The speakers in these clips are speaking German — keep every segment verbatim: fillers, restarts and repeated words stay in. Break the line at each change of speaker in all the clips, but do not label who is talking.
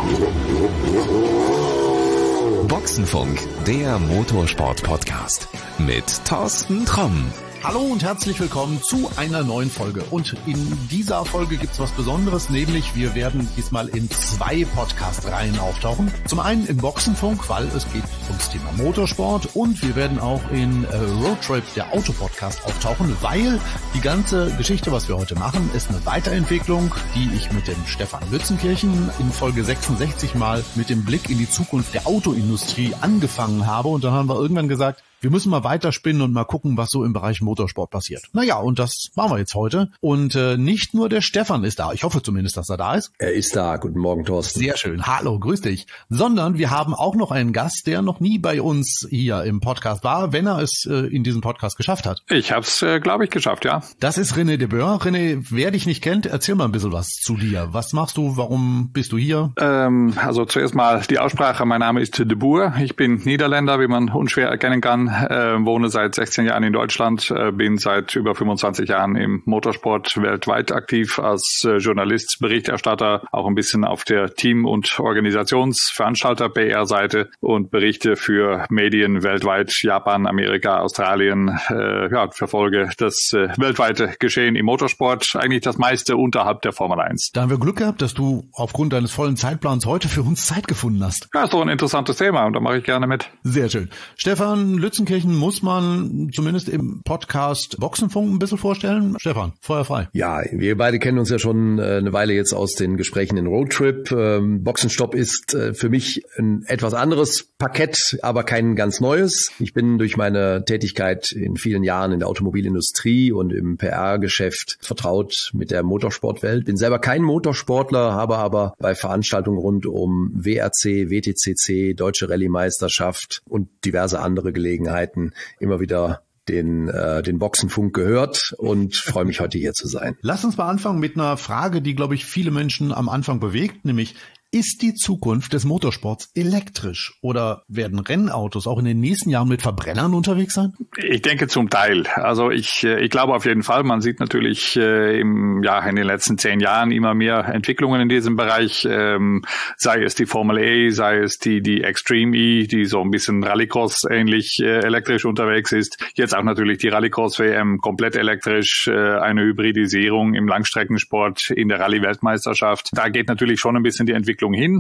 Boxenfunk, der Motorsport-Podcast mit Thorsten Tromm.
Hallo und herzlich willkommen zu einer neuen Folge. Und in dieser Folge gibt's was Besonderes, nämlich wir werden diesmal in zwei Podcast-Reihen auftauchen. Zum einen im Boxenfunk, weil es geht ums Thema Motorsport, und wir werden auch in äh, Roadtrip, der Autopodcast, auftauchen, weil die ganze Geschichte, was wir heute machen, ist eine Weiterentwicklung, die ich mit dem Stefan Lützenkirchen in Folge sechsundsechzig mal mit dem Blick in die Zukunft der Autoindustrie angefangen habe. Und dann haben wir irgendwann gesagt, wir müssen mal weiterspinnen und mal gucken, was so im Bereich Motorsport passiert. Naja, und das machen wir jetzt heute. Und äh, nicht nur der Stefan ist da. Ich hoffe zumindest, dass er da ist.
Er ist da. Guten Morgen, Thorsten.
Sehr schön. Hallo, grüß dich. Sondern wir haben auch noch einen Gast, der noch nie bei uns hier im Podcast war, wenn er es äh, in diesem Podcast geschafft hat.
Ich habe es, äh, glaube ich, geschafft, ja.
Das ist René de Boer. René, wer dich nicht kennt, erzähl mal ein bisschen was zu dir. Was machst du? Warum bist du hier?
Ähm, also zuerst mal die Aussprache. Mein Name ist de Boer. Ich bin Niederländer, wie man unschwer erkennen kann. Äh, wohne seit sechzehn Jahren in Deutschland, äh, bin seit über fünfundzwanzig Jahren im Motorsport weltweit aktiv als äh, Journalist, Berichterstatter, auch ein bisschen auf der Team- und Organisationsveranstalter-P R-Seite und berichte für Medien weltweit, Japan, Amerika, Australien, äh, ja, verfolge das äh, weltweite Geschehen im Motorsport, eigentlich das meiste unterhalb der Formel eins.
Da haben wir Glück gehabt, dass du aufgrund deines vollen Zeitplans heute für uns Zeit gefunden hast.
Ja, ist doch ein interessantes Thema und da mache ich gerne mit.
Sehr schön. Stefan Lützenkirchen muss man zumindest im Podcast Boxenfunk ein bisschen vorstellen. Stefan, Feuer frei.
Ja, wir beide kennen uns ja schon eine Weile jetzt aus den Gesprächen in Roadtrip. Ähm, Boxenstopp ist äh, für mich ein etwas anderes Parkett, aber kein ganz neues. Ich bin durch meine Tätigkeit in vielen Jahren in der Automobilindustrie und im P R-Geschäft vertraut mit der Motorsportwelt. Bin selber kein Motorsportler, habe aber bei Veranstaltungen rund um W R C, W T C C, Deutsche Rallye-Meisterschaft und diverse andere Gelegenheiten immer wieder den äh, den Boxenfunk gehört und freue mich, heute hier zu sein.
Lass uns mal anfangen mit einer Frage, die, glaube ich, viele Menschen am Anfang bewegt, nämlich: Ist die Zukunft des Motorsports elektrisch oder werden Rennautos auch in den nächsten Jahren mit Verbrennern unterwegs sein?
Ich denke zum Teil. Also ich ich glaube auf jeden Fall. Man sieht natürlich äh, im ja in den letzten zehn Jahren immer mehr Entwicklungen in diesem Bereich. Ähm, sei es die Formel E, sei es die die Extreme E, die so ein bisschen Rallycross ähnlich äh, elektrisch unterwegs ist. Jetzt auch natürlich die Rallycross W M komplett elektrisch. Äh, eine Hybridisierung im Langstreckensport in der Rallye-Weltmeisterschaft. Da geht natürlich schon ein bisschen die Entwicklung hin.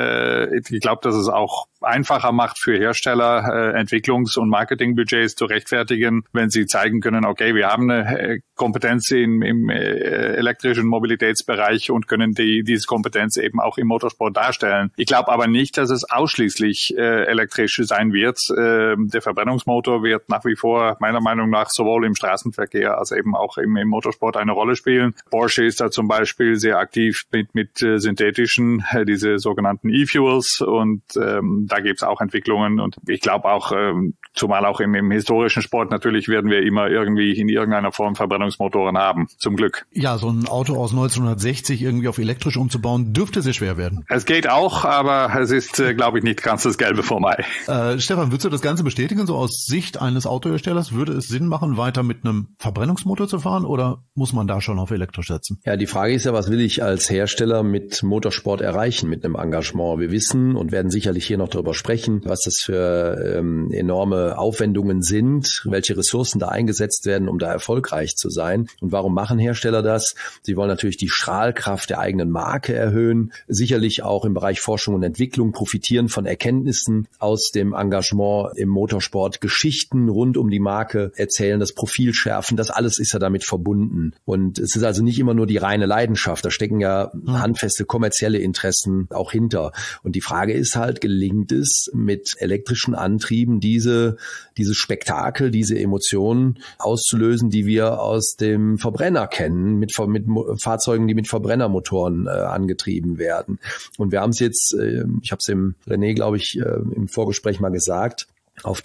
Ich glaube, dass es auch einfacher macht für Hersteller, Entwicklungs- und Marketingbudgets zu rechtfertigen, wenn sie zeigen können, okay, wir haben eine Kompetenz im, im elektrischen Mobilitätsbereich und können die, diese Kompetenz eben auch im Motorsport darstellen. Ich glaube aber nicht, dass es ausschließlich elektrisch sein wird. Der Verbrennungsmotor wird nach wie vor meiner Meinung nach sowohl im Straßenverkehr als eben auch im, im Motorsport eine Rolle spielen. Porsche ist da zum Beispiel sehr aktiv mit, mit synthetischen, diese sogenannten E-Fuels, und ähm, da gibt es auch Entwicklungen, und ich glaube auch, ähm, zumal auch im, im historischen Sport natürlich werden wir immer irgendwie in irgendeiner Form Verbrennungsmotoren haben, zum Glück.
Ja, so ein Auto aus neunzehnhundertsechzig irgendwie auf elektrisch umzubauen, dürfte sehr schwer werden.
Es geht auch, aber es ist, äh, glaube ich, nicht ganz das Gelbe vom Ei.
Äh, Stefan, würdest du das Ganze bestätigen, so aus Sicht eines Autoherstellers? Würde es Sinn machen, weiter mit einem Verbrennungsmotor zu fahren, oder muss man da schon auf elektrisch setzen?
Ja, die Frage ist ja, was will ich als Hersteller mit Motorsport erreichen, mit einem Engagement? Wir wissen und werden sicherlich hier noch darüber sprechen, was das für ähm, enorme Aufwendungen sind, welche Ressourcen da eingesetzt werden, um da erfolgreich zu sein. Und warum machen Hersteller das? Sie wollen natürlich die Strahlkraft der eigenen Marke erhöhen, sicherlich auch im Bereich Forschung und Entwicklung profitieren von Erkenntnissen aus dem Engagement im Motorsport, Geschichten rund um die Marke erzählen, das Profil schärfen, das alles ist ja damit verbunden. Und es ist also nicht immer nur die reine Leidenschaft, da stecken ja handfeste kommerzielle Interessen auch hinter. Und die Frage ist halt, gelingt es mit elektrischen Antrieben diese, dieses Spektakel, diese Emotionen auszulösen, die wir aus dem Verbrenner kennen, mit, mit Fahrzeugen, die mit Verbrennermotoren äh, angetrieben werden. Und wir haben es jetzt, äh, ich habe es dem René, glaube ich, äh, im Vorgespräch mal gesagt, auf der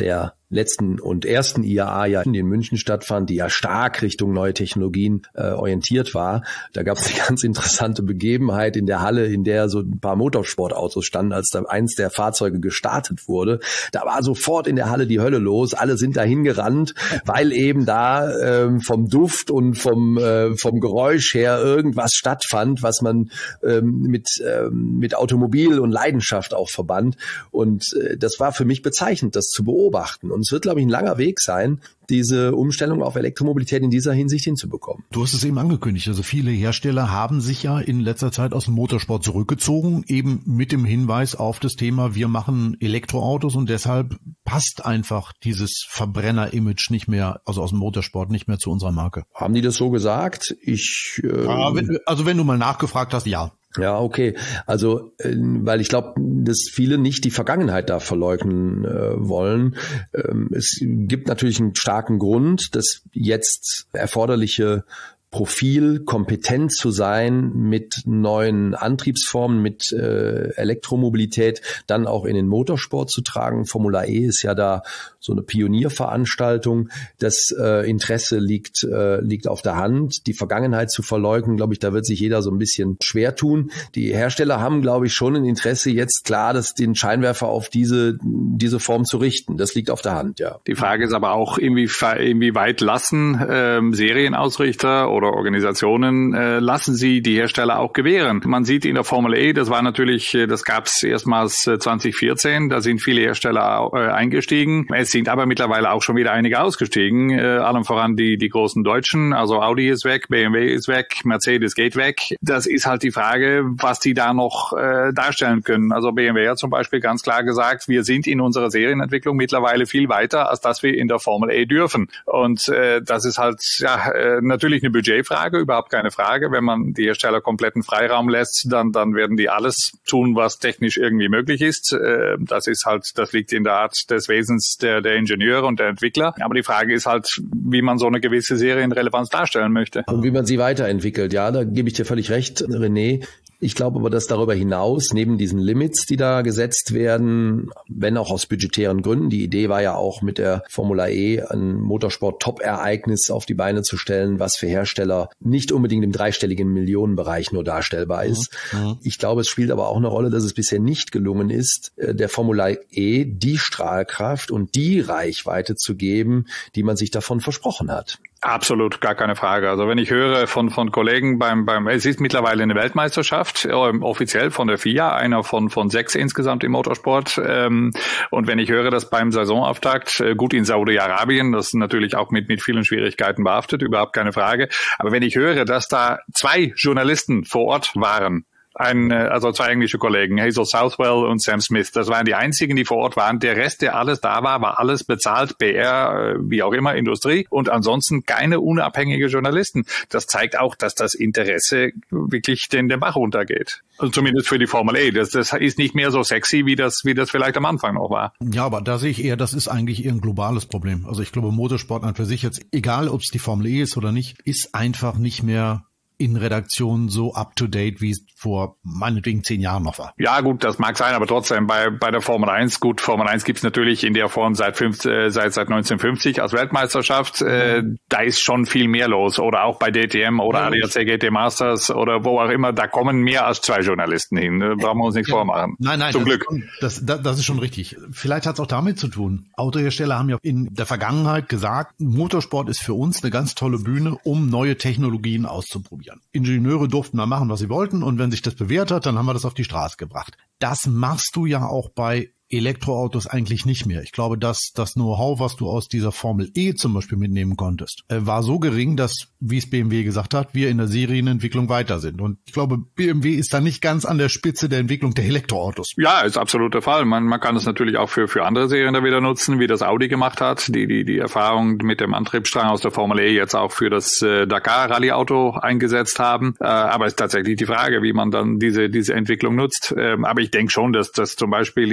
letzten und ersten I A A ja in München stattfand, die ja stark Richtung neue Technologien äh, orientiert war. Da gab es eine ganz interessante Begebenheit in der Halle, in der so ein paar Motorsportautos standen, als da eins der Fahrzeuge gestartet wurde. Da war sofort in der Halle die Hölle los. Alle sind dahin gerannt, weil eben da ähm, vom Duft und vom äh, vom Geräusch her irgendwas stattfand, was man ähm, mit ähm, mit Automobil und Leidenschaft auch verband. Und äh, das war für mich bezeichnend, das zu beobachten. Und es wird, glaube ich, ein langer Weg sein, diese Umstellung auf Elektromobilität in dieser Hinsicht hinzubekommen.
Du hast es eben angekündigt. Also viele Hersteller haben sich ja in letzter Zeit aus dem Motorsport zurückgezogen, eben mit dem Hinweis auf das Thema, wir machen Elektroautos und deshalb passt einfach dieses Verbrenner-Image nicht mehr, also aus dem Motorsport nicht mehr zu unserer Marke.
Haben die das so gesagt? Ich. Äh,
ja, wenn, also wenn du mal nachgefragt hast, ja.
Ja, okay. Also, äh, weil ich glaube, dass viele nicht die Vergangenheit da verleugnen äh, wollen. Ähm, es gibt natürlich einen starken Grund, dass jetzt erforderliche Profil, kompetent zu sein mit neuen Antriebsformen, mit äh, Elektromobilität, dann auch in den Motorsport zu tragen. Formula E ist ja da so eine Pionierveranstaltung. Das äh, Interesse liegt äh, liegt auf der Hand. Die Vergangenheit zu verleugnen, glaube ich, da wird sich jeder so ein bisschen schwer tun. Die Hersteller haben, glaube ich, schon ein Interesse, jetzt klar, dass den Scheinwerfer auf diese diese Form zu richten. Das liegt auf der Hand, ja.
Die Frage ist aber auch, inwieweit lassen ähm, Serienausrichter oder Organisationen äh, lassen sie die Hersteller auch gewähren. Man sieht in der Formel E, das war natürlich, das gab es erstmals zwanzig vierzehn, da sind viele Hersteller äh, eingestiegen. Es sind aber mittlerweile auch schon wieder einige ausgestiegen, äh, allem voran die die großen Deutschen, also Audi ist weg, B M W ist weg, Mercedes geht weg. Das ist halt die Frage, was die da noch äh, darstellen können. Also B M W hat zum Beispiel ganz klar gesagt, wir sind in unserer Serienentwicklung mittlerweile viel weiter, als dass wir in der Formel E dürfen. Und äh, das ist halt ja äh, natürlich eine Budget Frage, überhaupt keine Frage. Wenn man die Hersteller kompletten Freiraum lässt, dann dann werden die alles tun, was technisch irgendwie möglich ist. Das ist halt, das liegt in der Art des Wesens der der Ingenieure und der Entwickler. Aber die Frage ist halt, wie man so eine gewisse Serienrelevanz darstellen möchte.
Und wie man sie weiterentwickelt. Ja, da gebe ich dir völlig recht, René. Ich glaube aber, dass darüber hinaus, neben diesen Limits, die da gesetzt werden, wenn auch aus budgetären Gründen, die Idee war ja auch mit der Formula E ein Motorsport-Top-Ereignis auf die Beine zu stellen, was für Hersteller nicht unbedingt im dreistelligen Millionenbereich nur darstellbar ist. Mhm. Ich glaube, es spielt aber auch eine Rolle, dass es bisher nicht gelungen ist, der Formula E die Strahlkraft und die Reichweite zu geben, die man sich davon versprochen hat.
Absolut, gar keine Frage. Also wenn ich höre von von Kollegen beim beim es ist mittlerweile eine Weltmeisterschaft, äh, offiziell von der F I A, einer von von sechs insgesamt im Motorsport. Ähm, und wenn ich höre, dass beim Saisonauftakt, äh, gut in Saudi-Arabien, das ist natürlich auch mit mit vielen Schwierigkeiten behaftet, überhaupt keine Frage. Aber wenn ich höre, dass da zwei Journalisten vor Ort waren, Ein, also zwei englische Kollegen, Hazel Southwell und Sam Smith. Das waren die einzigen, die vor Ort waren. Der Rest, der alles da war, war alles bezahlt, B R, wie auch immer, Industrie und ansonsten keine unabhängige Journalisten. Das zeigt auch, dass das Interesse wirklich den, den Bach runtergeht. Also zumindest für die Formel E. Das, das ist nicht mehr so sexy, wie das, wie das vielleicht am Anfang noch war.
Ja, aber da sehe ich eher, das ist eigentlich eher ein globales Problem. Also ich glaube, Motorsport an für sich jetzt, egal ob es die Formel E ist oder nicht, ist einfach nicht mehr in Redaktionen so up-to-date, wie es vor meinetwegen zehn Jahren noch war.
Ja gut, das mag sein, aber trotzdem bei bei der Formel eins, gut, Formel eins gibt's natürlich in der Form seit fünf, äh, seit seit neunzehnhundertfünfzig als Weltmeisterschaft. Äh, da ist schon viel mehr los. Oder auch bei D T M oder ja, A D A C G T Masters oder wo auch immer, da kommen mehr als zwei Journalisten hin. Da brauchen wir uns nichts ja. vormachen.
Nein, nein,
zum
das
Glück.
Ist schon, das, das, das ist schon richtig. Vielleicht hat's auch damit zu tun. Autohersteller haben ja in der Vergangenheit gesagt, Motorsport ist für uns eine ganz tolle Bühne, um neue Technologien auszuprobieren. Ingenieure durften mal machen, was sie wollten, und wenn sich das bewährt hat, dann haben wir das auf die Straße gebracht. Das machst du ja auch bei Elektroautos eigentlich nicht mehr. Ich glaube, dass das Know-how, was du aus dieser Formel E zum Beispiel mitnehmen konntest, war so gering, dass, wie es B M W gesagt hat, wir in der Serienentwicklung weiter sind. Und ich glaube, B M W ist da nicht ganz an der Spitze der Entwicklung der Elektroautos.
Ja, ist absolut der Fall. Man, man kann es natürlich auch für für andere Serien da wieder nutzen, wie das Audi gemacht hat, die die die Erfahrung mit dem Antriebsstrang aus der Formel E jetzt auch für das äh, Dakar-Rallye-Auto eingesetzt haben. Äh, aber es ist tatsächlich die Frage, wie man dann diese diese Entwicklung nutzt. Ähm, aber ich denke schon, dass das zum Beispiel in in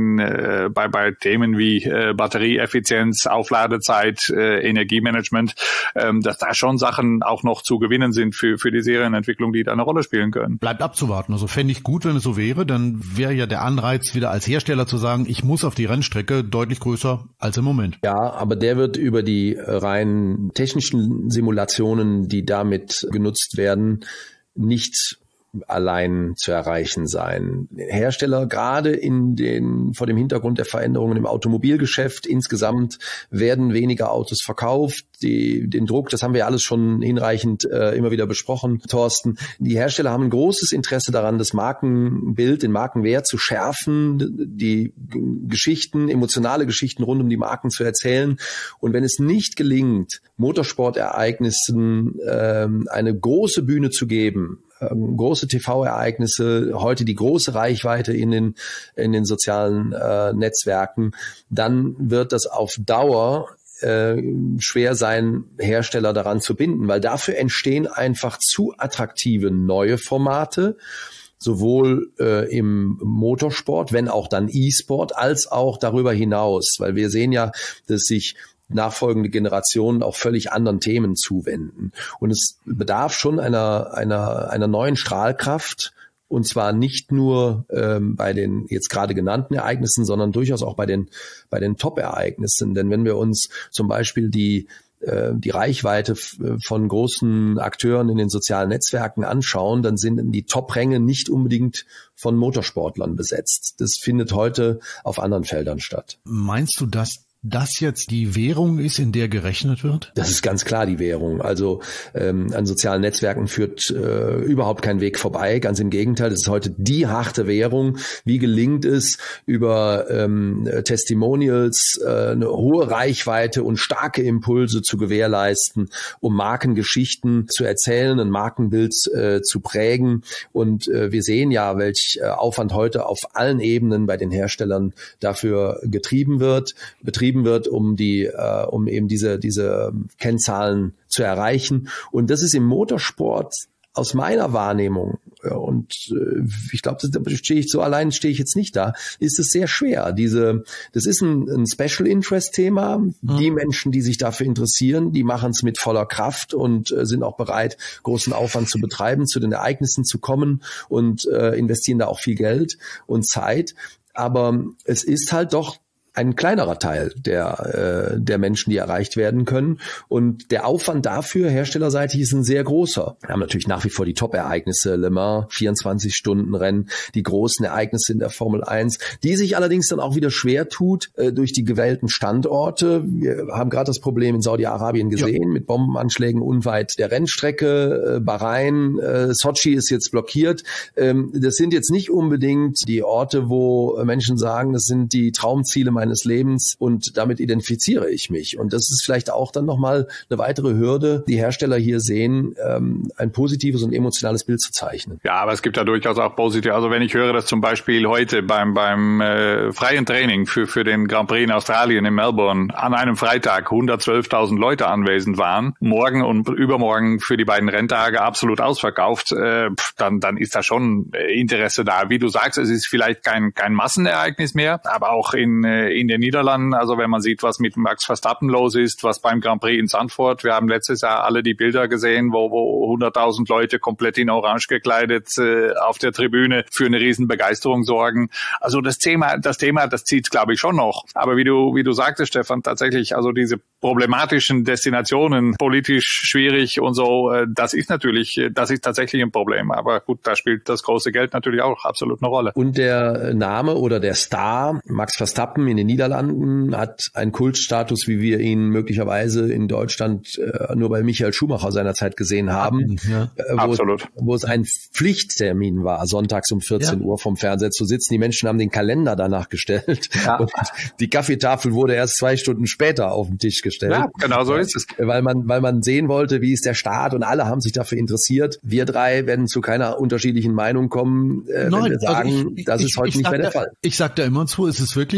in äh, bei bei Themen wie äh, Batterieeffizienz, Aufladezeit, äh, Energiemanagement, ähm, dass da schon Sachen auch noch zu gewinnen sind für für die Serienentwicklung, die da eine Rolle spielen können.
Bleibt abzuwarten. Also fände ich gut, wenn es so wäre, dann wäre ja der Anreiz wieder als Hersteller zu sagen, ich muss auf die Rennstrecke, deutlich größer als im Moment.
Ja, aber der wird über die rein technischen Simulationen, die damit genutzt werden, nicht allein zu erreichen sein. Hersteller, gerade in den, vor dem Hintergrund der Veränderungen im Automobilgeschäft insgesamt, werden weniger Autos verkauft. Die, den Druck, das haben wir alles schon hinreichend äh, immer wieder besprochen, Thorsten. Die Hersteller haben ein großes Interesse daran, das Markenbild, den Markenwert zu schärfen, die Geschichten, emotionale Geschichten rund um die Marken zu erzählen. Und wenn es nicht gelingt, Motorsportereignissen äh, eine große Bühne zu geben, große T V-Ereignisse, heute die große Reichweite in den in den sozialen äh, Netzwerken, dann wird das auf Dauer äh, schwer sein, Hersteller daran zu binden, weil dafür entstehen einfach zu attraktive neue Formate, sowohl äh, im Motorsport, wenn auch dann E-Sport, als auch darüber hinaus, weil wir sehen ja, dass sich nachfolgende Generationen auch völlig anderen Themen zuwenden. Und es bedarf schon einer, einer, einer neuen Strahlkraft, und zwar nicht nur ähm, bei den jetzt gerade genannten Ereignissen, sondern durchaus auch bei den, bei den Top-Ereignissen. Denn wenn wir uns zum Beispiel die, äh, die Reichweite von großen Akteuren in den sozialen Netzwerken anschauen, dann sind die Top-Ränge nicht unbedingt von Motorsportlern besetzt. Das findet heute auf anderen Feldern statt.
Meinst du, dass das jetzt die Währung ist, in der gerechnet wird?
Das ist ganz klar die Währung. Also ähm, an sozialen Netzwerken führt äh, überhaupt kein Weg vorbei. Ganz im Gegenteil, das ist heute die harte Währung. Wie gelingt es, über ähm, Testimonials äh, eine hohe Reichweite und starke Impulse zu gewährleisten, um Markengeschichten zu erzählen, ein Markenbild äh, zu prägen. Und äh, wir sehen ja, welch äh, Aufwand heute auf allen Ebenen bei den Herstellern dafür getrieben wird, betrieben wird, um die, äh, um eben diese, diese Kennzahlen zu erreichen. Und das ist im Motorsport aus meiner Wahrnehmung, und äh, ich glaube, da stehe ich so allein, stehe ich jetzt nicht da, ist es sehr schwer. Diese, das ist ein, ein Special Interest Thema. Mhm. Die Menschen, die sich dafür interessieren, die machen es mit voller Kraft und äh, sind auch bereit, großen Aufwand zu betreiben, zu den Ereignissen zu kommen und äh, investieren da auch viel Geld und Zeit. Aber es ist halt doch ein kleinerer Teil der äh, der Menschen, die erreicht werden können. Und der Aufwand dafür, herstellerseitig, ist ein sehr großer. Wir haben natürlich nach wie vor die Top-Ereignisse, Le Mans, vierundzwanzig-Stunden-Rennen, die großen Ereignisse in der Formel eins, die sich allerdings dann auch wieder schwer tut äh, durch die gewählten Standorte. Wir haben gerade das Problem in Saudi-Arabien gesehen, ja, mit Bombenanschlägen unweit der Rennstrecke, äh, Bahrain, äh, Sochi ist jetzt blockiert. Ähm, das sind jetzt nicht unbedingt die Orte, wo Menschen sagen, das sind die Traumziele meines Lebens und damit identifiziere ich mich. Und das ist vielleicht auch dann nochmal eine weitere Hürde, die Hersteller hier sehen, ähm, ein positives und emotionales Bild zu zeichnen.
Ja, aber es gibt ja durchaus auch positiv. Also wenn ich höre, dass zum Beispiel heute beim beim äh, freien Training für für den Grand Prix in Australien in Melbourne an einem Freitag hundertzwölftausend Leute anwesend waren, morgen und übermorgen für die beiden Renntage absolut ausverkauft, äh, dann dann ist da schon Interesse da. Wie du sagst, es ist vielleicht kein kein Massenereignis mehr, aber auch in äh, in den Niederlanden, also wenn man sieht, was mit Max Verstappen los ist, was beim Grand Prix in Zandvoort, wir haben letztes Jahr alle die Bilder gesehen, wo, wo hunderttausend Leute komplett in Orange gekleidet äh, auf der Tribüne für eine riesen Begeisterung sorgen. Also das Thema, das Thema, das zieht, glaube ich, schon noch. Aber wie du, wie du sagtest, Stefan, tatsächlich, also diese problematischen Destinationen, politisch schwierig und so, äh, das ist natürlich, das ist tatsächlich ein Problem. Aber gut, da spielt das große Geld natürlich auch absolut eine Rolle.
Und der Name oder der Star, Max Verstappen in den Niederlanden, hat einen Kultstatus, wie wir ihn möglicherweise in Deutschland äh, nur bei Michael Schumacher seinerzeit gesehen haben,
ja,
äh, wo,
absolut.
wo es ein Pflichttermin war, sonntags um vierzehn ja. Uhr vom Fernseher zu sitzen. Die Menschen haben den Kalender danach gestellt ja. und die Kaffeetafel wurde erst zwei Stunden später auf den Tisch gestellt.
Ja, genau so ist es.
Weil man, weil man sehen wollte, wie ist der Start, und alle haben sich dafür interessiert. Wir drei werden zu keiner unterschiedlichen Meinung kommen, äh,
Nein,
wenn wir sagen,
also ich,
das
ich,
ist heute
ich
nicht mehr der
da,
Fall.
Ich sag da immer zu, ist es wirklich so gewesen?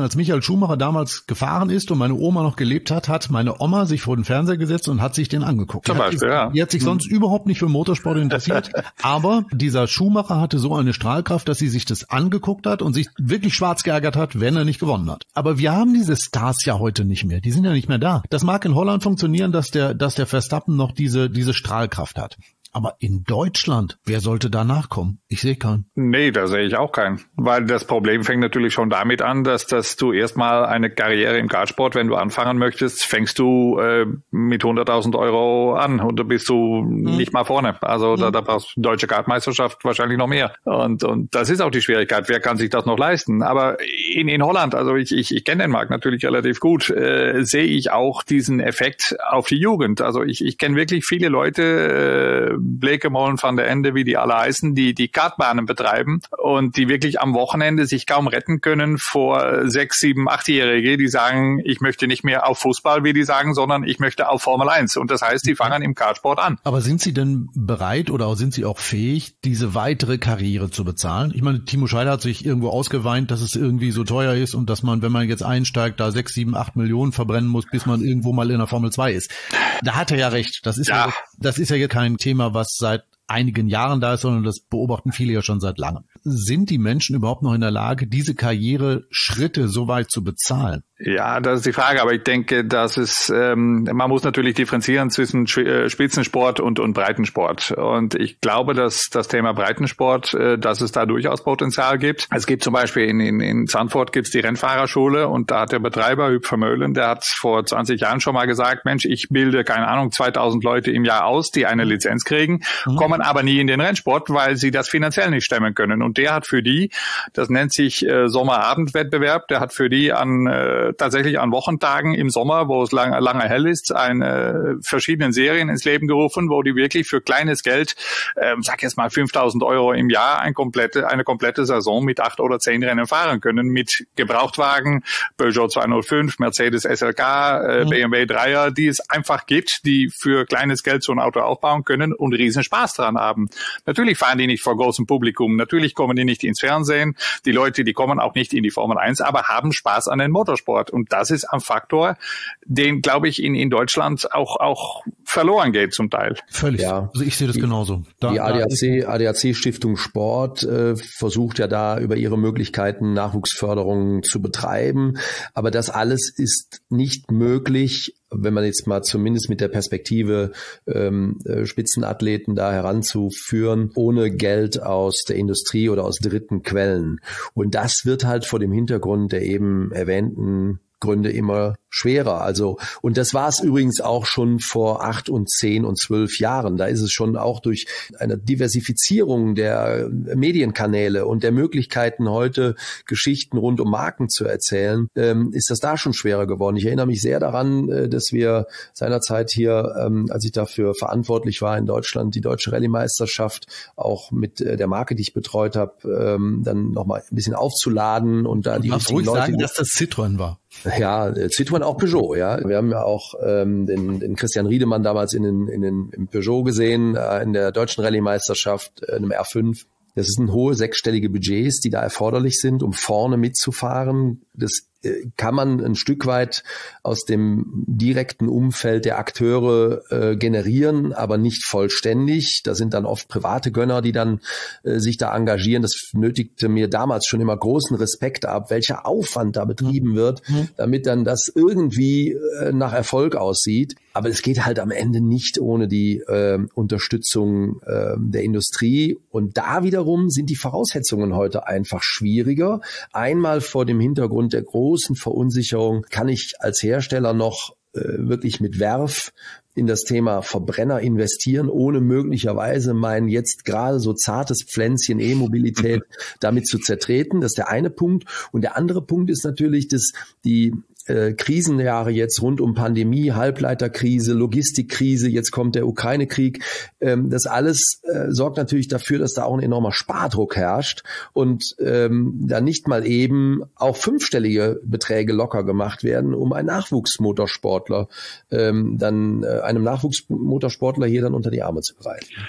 als Michael Schumacher damals gefahren ist und meine Oma noch gelebt hat, hat meine Oma sich vor den Fernseher gesetzt und hat sich den angeguckt.
Zum Beispiel, ja.
Die hat sich sonst mhm. überhaupt nicht für Motorsport interessiert, aber dieser Schumacher hatte so eine Strahlkraft, dass sie sich das angeguckt hat und sich wirklich schwarz geärgert hat, wenn er nicht gewonnen hat. Aber wir haben diese Stars ja heute nicht mehr. Die sind ja nicht mehr da. Das mag in Holland funktionieren, dass der, dass der Verstappen noch diese, diese Strahlkraft hat. Aber in Deutschland, wer sollte da nachkommen? Ich sehe keinen.
Nee, da sehe ich auch keinen. Weil das Problem fängt natürlich schon damit an, dass, dass du erstmal eine Karriere im Kartsport, wenn du anfangen möchtest, fängst du äh, mit hunderttausend Euro an und da bist du hm. nicht mal vorne. Also hm. da, da brauchst du deutsche Kartmeisterschaft wahrscheinlich noch mehr. Und, und das ist auch die Schwierigkeit. Wer kann sich das noch leisten? Aber in, in Holland, also ich, ich, ich kenne den Markt natürlich relativ gut, äh, sehe ich auch diesen Effekt auf die Jugend. Also ich, ich kenne wirklich viele Leute, äh, Blekemolen, Van der Ende, wie die alle heißen, die die Kartbahnen betreiben und die wirklich am Wochenende sich kaum retten können vor sechs, sieben, achtjährige, die sagen, ich möchte nicht mehr auf Fußball, wie die sagen, sondern ich möchte auf Formel eins. Und das heißt, die fangen im Kartsport an.
Aber sind Sie denn bereit oder sind Sie auch fähig, diese weitere Karriere zu bezahlen? Ich meine, Timo Scheider hat sich irgendwo ausgeweint, dass es irgendwie so teuer ist und dass man, wenn man jetzt einsteigt, da sechs, sieben, acht Millionen verbrennen muss, bis man irgendwo mal in der Formel zwei ist. Da hat er ja recht. Das ist ja, ja das ist ja jetzt kein Thema, was seit einigen Jahren da ist, sondern das beobachten viele ja schon seit langem. Sind die Menschen überhaupt noch in der Lage, diese Karriereschritte so weit zu bezahlen?
Ja, das ist die Frage, aber ich denke, dass es, ähm, man muss natürlich differenzieren zwischen Spitzensport und, und Breitensport. Und ich glaube, dass das Thema Breitensport, äh, dass es da durchaus Potenzial gibt. Es gibt zum Beispiel in, in, in Zandvoort gibt's die Rennfahrerschule und da hat der Betreiber, Huub Vermeulen, der hat vor zwanzig Jahren schon mal gesagt, Mensch, ich bilde, keine Ahnung, zweitausend Leute im Jahr aus, die eine Lizenz kriegen, mhm. kommen aber nie in den Rennsport, weil sie das finanziell nicht stemmen können. Und der hat für die, das nennt sich äh, Sommerabendwettbewerb, der hat für die an äh, tatsächlich an Wochentagen im Sommer, wo es lange, lange hell ist, eine verschiedenen Serien ins Leben gerufen, wo die wirklich für kleines Geld, ähm, sag jetzt mal fünftausend Euro im Jahr, ein komplette, eine komplette Saison mit acht oder zehn Rennen fahren können, mit Gebrauchtwagen, Peugeot zweihundertfünf, Mercedes S L K, äh, mhm. B M W Dreier, die es einfach gibt, die für kleines Geld so ein Auto aufbauen können und riesen Spaß dran haben. Natürlich fahren die nicht vor großem Publikum, natürlich kommen die nicht ins Fernsehen, die Leute, die kommen auch nicht in die Formel eins, aber haben Spaß an den Motorsport. Und das ist ein Faktor, den, glaube ich, in, in Deutschland auch, auch verloren geht zum Teil.
Völlig. Ja. Also ich sehe das
die,
genauso. Da,
die A D A C, A D A C Stiftung Sport äh, versucht ja da über ihre Möglichkeiten Nachwuchsförderung zu betreiben. Aber das alles ist nicht möglich, wenn man jetzt mal zumindest mit der Perspektive ähm, Spitzenathleten da heranzuführen, ohne Geld aus der Industrie oder aus dritten Quellen. Und das wird halt vor dem Hintergrund der eben erwähnten Gründe immer schwerer. Also, und das war es übrigens auch schon vor acht und zehn und zwölf Jahren. Da ist es schon auch durch eine Diversifizierung der Medienkanäle und der Möglichkeiten, heute Geschichten rund um Marken zu erzählen, ähm, ist das da schon schwerer geworden. Ich erinnere mich sehr daran, äh, dass wir seinerzeit hier, ähm, als ich dafür verantwortlich war in Deutschland, die Deutsche Rallye-Meisterschaft auch mit äh, der Marke, die ich betreut habe, ähm, dann nochmal ein bisschen aufzuladen und da
und
die
richtigen Leute... sagen, dass das Citroën war.
Ja, Citroën, auch Peugeot, ja. Wir haben ja auch ähm, den, den Christian Riedemann damals in den, in den im Peugeot gesehen, äh, in der deutschen Rallye-Meisterschaft, äh, einem R fünf. Das sind hohe sechsstellige Budgets, die da erforderlich sind, um vorne mitzufahren. Das kann man ein Stück weit aus dem direkten Umfeld der Akteure äh, generieren, aber nicht vollständig. Da sind dann oft private Gönner, die dann äh, sich da engagieren. Das nötigte mir damals schon immer großen Respekt ab, welcher Aufwand da betrieben wird, mhm. damit dann das irgendwie äh, nach Erfolg aussieht. Aber es geht halt am Ende nicht ohne die äh, Unterstützung äh, der Industrie. Und da wiederum sind die Voraussetzungen heute einfach schwieriger. Einmal vor dem Hintergrund der großen Verunsicherung, kann ich als Hersteller noch äh, wirklich mit Werf in das Thema Verbrenner investieren, ohne möglicherweise mein jetzt gerade so zartes Pflänzchen E-Mobilität damit zu zertreten. Das ist der eine Punkt. Und der andere Punkt ist natürlich, dass die äh, Krisenjahre jetzt rund um Pandemie, Halbleiterkrise, Logistikkrise, jetzt kommt der Ukraine-Krieg, ähm, das alles äh, sorgt natürlich dafür, dass da auch ein enormer Spardruck herrscht und ähm, da nicht mal eben auch fünfstellige Beträge locker gemacht werden, um einen Nachwuchsmotorsportler ähm, dann äh, einem Nachwuchsmotorsportler hier dann unter die Arme zu greifen.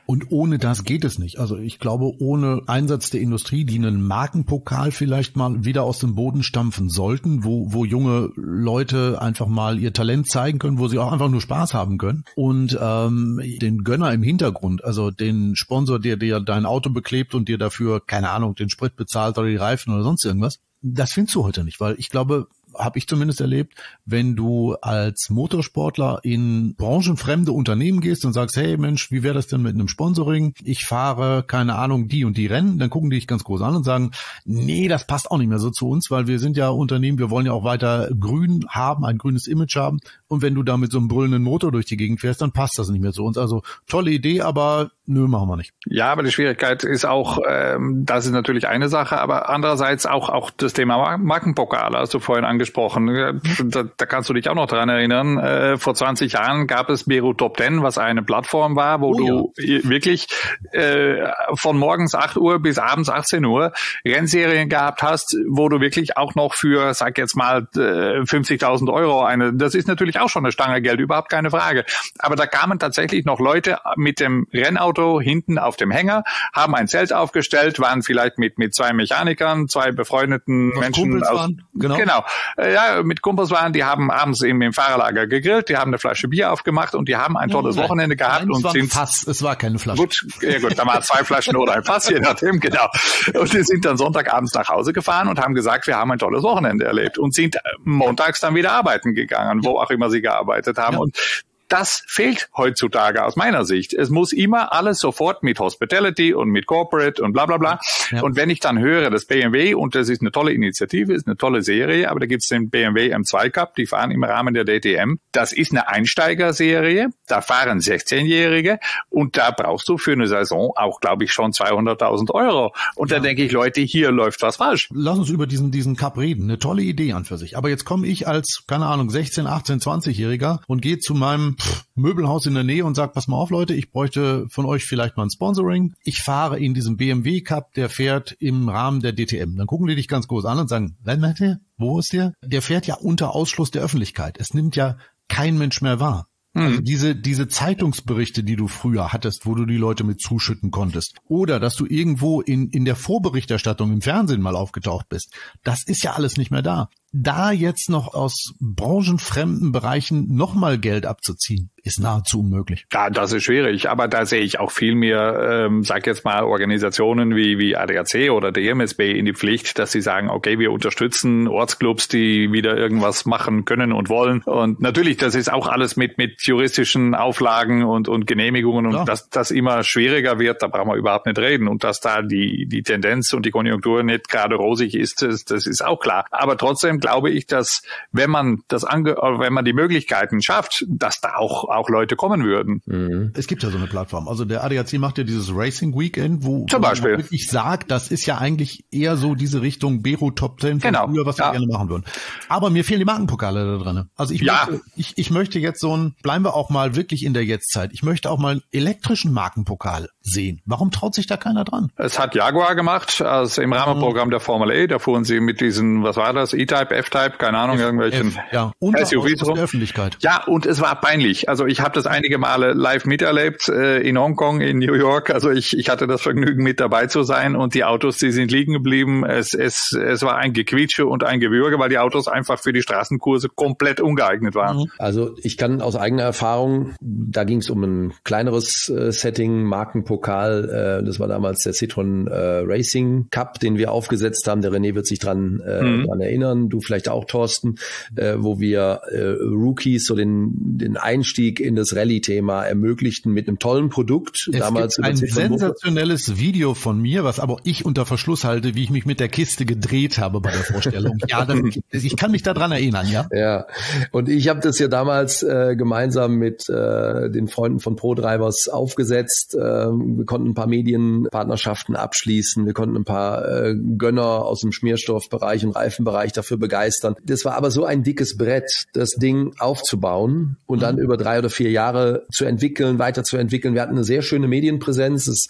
Und ohne das geht es nicht. Also ich glaube, ohne Einsatz der Industrie, die einen Markenpokal vielleicht mal wieder aus dem Boden stampfen sollten, wo, wo junge Leute einfach mal ihr Talent zeigen können, wo sie auch einfach nur Spaß haben können. Und ähm, den Gönner im Hintergrund, also den Sponsor, der dir dein Auto beklebt und dir dafür, keine Ahnung, den Sprit bezahlt oder die Reifen oder sonst irgendwas, das findest du heute nicht, weil ich glaube, habe ich zumindest erlebt, wenn du als Motorsportler in branchenfremde Unternehmen gehst und sagst, hey Mensch, wie wäre das denn mit einem Sponsoring? Ich fahre, keine Ahnung, die und die Rennen, dann gucken die dich ganz groß an und sagen, nee, das passt auch nicht mehr so zu uns, weil wir sind ja Unternehmen, wir wollen ja auch weiter grün haben, ein grünes Image haben, und wenn du da mit so einem brüllenden Motor durch die Gegend fährst, dann passt das nicht mehr zu uns. Also tolle Idee, aber nö, machen wir nicht.
Ja, aber die Schwierigkeit ist auch, ähm, das ist natürlich eine Sache, aber andererseits auch auch das Thema Markenpokal, hast du vorhin angesprochen. Da, da kannst du dich auch noch dran erinnern. Äh, vor zwanzig Jahren gab es Beirut Top Ten, was eine Plattform war, wo oh, du ja. wirklich äh, von morgens acht Uhr bis abends achtzehn Uhr Rennserien gehabt hast, wo du wirklich auch noch für, sag jetzt mal, äh, fünfzigtausend Euro eine, das ist natürlich auch schon eine Stange Geld, überhaupt keine Frage. Aber da kamen tatsächlich noch Leute mit dem Rennauto hinten auf dem Hänger, haben ein Zelt aufgestellt, waren vielleicht mit mit zwei Mechanikern, zwei befreundeten was Menschen aus,
waren. Genau.
genau, ja, mit Kumpels waren, die haben abends im, im Fahrerlager gegrillt, die haben eine Flasche Bier aufgemacht und die haben ein tolles ja, Wochenende gehabt.
Nein,
und
es war
sind
ein Fass, es war keine Flasche.
Gut, ja gut, da waren zwei Flaschen oder ein Fass, je nachdem, genau. Und die sind dann Sonntagabends nach Hause gefahren und haben gesagt, wir haben ein tolles Wochenende erlebt und sind montags dann wieder arbeiten gegangen, wo auch immer sie gearbeitet haben. Ja. Und das fehlt heutzutage aus meiner Sicht. Es muss immer alles sofort mit Hospitality und mit Corporate und bla bla bla. Ja. Und wenn ich dann höre, dass B M W, und das ist eine tolle Initiative, ist eine tolle Serie, aber da gibt's den B M W M zwei Cup, die fahren im Rahmen der D T M. Das ist eine Einsteigerserie, da fahren sechzehnjährige und da brauchst du für eine Saison auch, glaube ich, schon zweihunderttausend Euro. Und ja. da denke ich, Leute, hier läuft was falsch.
Lass uns über diesen diesen Cup reden. Eine tolle Idee an für sich. Aber jetzt komme ich als, keine Ahnung, sechzehn, achtzehn, zwanzigjähriger und gehe zu meinem Möbelhaus in der Nähe und sagt, pass mal auf Leute, ich bräuchte von euch vielleicht mal ein Sponsoring. Ich fahre in diesem B M W Cup, der fährt im Rahmen der D T M. Dann gucken die dich ganz groß an und sagen, wann macht der? Wo ist der? Der fährt ja unter Ausschluss der Öffentlichkeit. Es nimmt ja kein Mensch mehr wahr. Also diese diese Zeitungsberichte, die du früher hattest, wo du die Leute mit zuschütten konntest, oder dass du irgendwo in in der Vorberichterstattung im Fernsehen mal aufgetaucht bist, das ist ja alles nicht mehr da. Da jetzt noch aus branchenfremden Bereichen nochmal Geld abzuziehen, ist nahezu unmöglich.
Ja, das ist schwierig, aber da sehe ich auch viel mehr, ähm, sag jetzt mal, Organisationen wie wie A D A C oder der M S B in die Pflicht, dass sie sagen, okay, wir unterstützen Ortsclubs, die wieder irgendwas machen können und wollen. Und natürlich, das ist auch alles mit mit juristischen Auflagen und und Genehmigungen und ja. dass das immer schwieriger wird, da brauchen wir überhaupt nicht reden. Und dass da die die Tendenz und die Konjunktur nicht gerade rosig ist, das, das ist auch klar. Aber trotzdem glaube ich, dass wenn man das ange wenn man die Möglichkeiten schafft, dass da auch auch Leute kommen würden.
Mhm. Es gibt ja so eine Plattform. Also der A D A C macht ja dieses Racing Weekend, wo,
Zum Beispiel.
wo ich sage, das ist ja eigentlich eher so diese Richtung Beirut Top Ten von
genau.
früher, was wir ja. gerne machen würden. Aber mir fehlen die Markenpokale da drin. Also ich,
ja.
möchte, ich, ich möchte jetzt so ein, bleiben wir auch mal wirklich in der Jetztzeit, ich möchte auch mal einen elektrischen Markenpokal sehen. Warum traut sich da keiner dran?
Es hat Jaguar gemacht, also im Rahmenprogramm der Formel E, da fuhren sie mit diesen, was war das, E-Type, F-Type, keine Ahnung,
F,
irgendwelchen
F, ja. Unter
S U Vs
der Öffentlichkeit.
Ja, und es war peinlich. Also ich habe das einige Male live miterlebt, äh, in Hongkong, in New York. Also ich, ich hatte das Vergnügen, mit dabei zu sein und die Autos, die sind liegen geblieben. Es, es, es war ein Gequietsche und ein Gewürge, weil die Autos einfach für die Straßenkurse komplett ungeeignet waren.
Also ich kann aus eigener Erfahrung, da ging es um ein kleineres äh, Setting, Markenpokal, äh, das war damals der Citroën äh, Racing Cup, den wir aufgesetzt haben. Der René wird sich dran, äh, mhm. dran erinnern, du vielleicht auch, Thorsten, äh, wo wir äh, Rookies so den, den Einstieg in das Rallye-Thema ermöglichten mit einem tollen Produkt.
Es
damals
gibt ein sensationelles Video von mir, was aber ich unter Verschluss halte, wie ich mich mit der Kiste gedreht habe bei der Vorstellung. Ja, das, ich kann mich daran erinnern, ja.
Ja, und ich habe das ja damals äh, gemeinsam mit äh, den Freunden von ProDrivers aufgesetzt. Äh, wir konnten ein paar Medienpartnerschaften abschließen, wir konnten ein paar äh, Gönner aus dem Schmierstoffbereich und Reifenbereich dafür begeistern. Das war aber so ein dickes Brett, das Ding aufzubauen und mhm. dann über drei oder vier Jahre zu entwickeln, weiterzuentwickeln. Wir hatten eine sehr schöne Medienpräsenz. Das,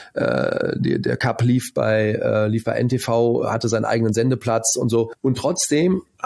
äh, die, der Cup lief bei, äh, lief bei N T V, hatte seinen eigenen Sendeplatz und so. Und trotzdem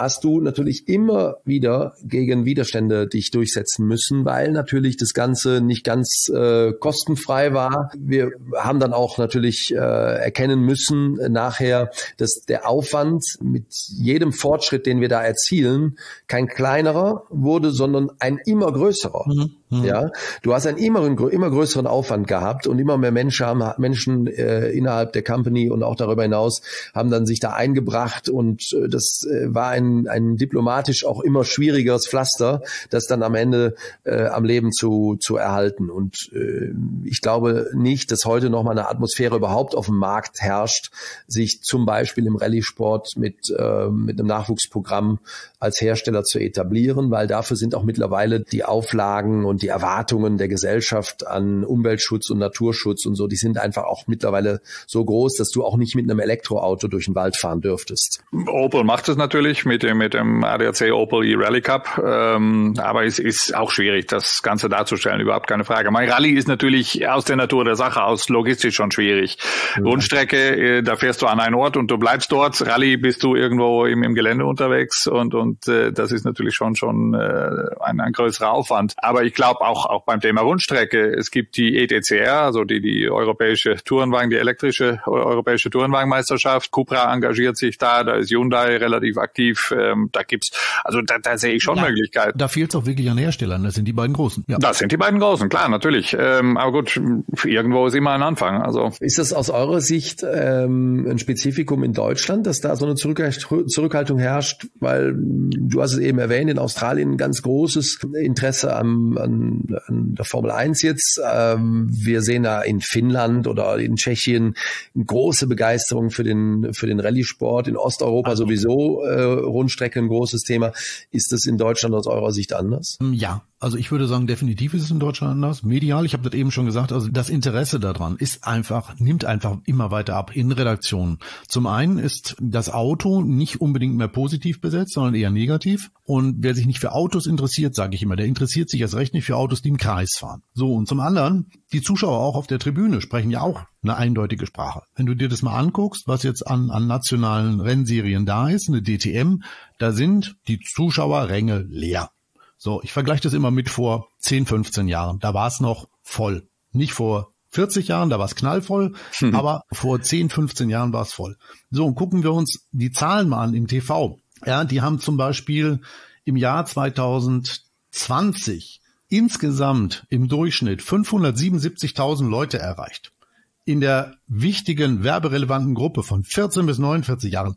hast du natürlich immer wieder gegen Widerstände dich durchsetzen müssen, weil natürlich das Ganze nicht ganz äh, kostenfrei war. Wir haben dann auch natürlich äh, erkennen müssen äh, nachher, dass der Aufwand mit jedem Fortschritt, den wir da erzielen, kein kleinerer wurde, sondern ein immer größerer. Mhm. Mhm. Ja, du hast einen immer, immer größeren Aufwand gehabt und immer mehr Menschen haben Menschen äh, innerhalb der Company und auch darüber hinaus haben dann sich da eingebracht und äh, das äh, war ein ein diplomatisch auch immer schwierigeres Pflaster, das dann am Ende äh, am Leben zu zu erhalten. Und äh, ich glaube nicht, dass heute noch mal eine Atmosphäre überhaupt auf dem Markt herrscht, sich zum Beispiel im Rallye-Sport mit äh, mit einem Nachwuchsprogramm als Hersteller zu etablieren, weil dafür sind auch mittlerweile die Auflagen und die Erwartungen der Gesellschaft an Umweltschutz und Naturschutz und so, die sind einfach auch mittlerweile so groß, dass du auch nicht mit einem Elektroauto durch den Wald fahren dürftest.
Opel macht es natürlich mit dem mit dem A D A C Opel e-Rally Cup, ähm, aber es ist auch schwierig, das Ganze darzustellen, überhaupt keine Frage. Mein Rallye ist natürlich aus der Natur der Sache, aus logistisch schon schwierig. Ja. Rundstrecke, äh, da fährst du an einen Ort und du bleibst dort. Rallye bist du irgendwo im, im Gelände unterwegs und und äh, das ist natürlich schon schon äh, ein, ein größerer Aufwand. Aber ich glaube auch auch beim Thema Rundstrecke, es gibt die E T C R, also die die europäische Tourenwagen, die elektrische europäische Tourenwagenmeisterschaft. Cupra engagiert sich da, da ist Hyundai relativ aktiv. Ähm, da gibt's, also da, da sehe ich schon ja, Möglichkeiten.
Da fehlt es auch wirklich an Herstellern. Das sind die beiden Großen. Ja.
Das sind die beiden Großen, klar, natürlich. Ähm, aber gut, irgendwo ist immer ein Anfang. Also
ist das aus eurer Sicht ähm, ein Spezifikum in Deutschland, dass da so eine Zurückhaltung herrscht? Weil du hast es eben erwähnt, in Australien ein ganz großes Interesse am, an, an der Formel eins jetzt. Ähm, wir sehen da in Finnland oder in Tschechien eine große Begeisterung für den für den Rallye-Sport. In Osteuropa also. sowieso äh, Rundstrecke ein großes Thema. Ist das in Deutschland aus eurer Sicht anders?
Ja. Also ich würde sagen, definitiv ist es in Deutschland anders. Medial, ich habe das eben schon gesagt, also das Interesse daran ist einfach, nimmt einfach immer weiter ab in Redaktionen. Zum einen ist das Auto nicht unbedingt mehr positiv besetzt, sondern eher negativ. Und wer sich nicht für Autos interessiert, sage ich immer, der interessiert sich erst recht nicht für Autos, die im Kreis fahren. So, und zum anderen, die Zuschauer auch auf der Tribüne sprechen ja auch eine eindeutige Sprache. Wenn du dir das mal anguckst, was jetzt an, an nationalen Rennserien da ist, eine D T M, da sind die Zuschauerränge leer. So, ich vergleiche das immer mit vor zehn, fünfzehn Jahren. Da war es noch voll. Nicht vor vierzig Jahren, da war es knallvoll, hm. aber vor zehn, fünfzehn Jahren war es voll. So, und gucken wir uns die Zahlen mal an im T V. Ja, die haben zum Beispiel im Jahr zwanzig zwanzig insgesamt im Durchschnitt fünfhundertsiebenundsiebzigtausend Leute erreicht. In der wichtigen, werberelevanten Gruppe von vierzehn bis neunundvierzig Jahren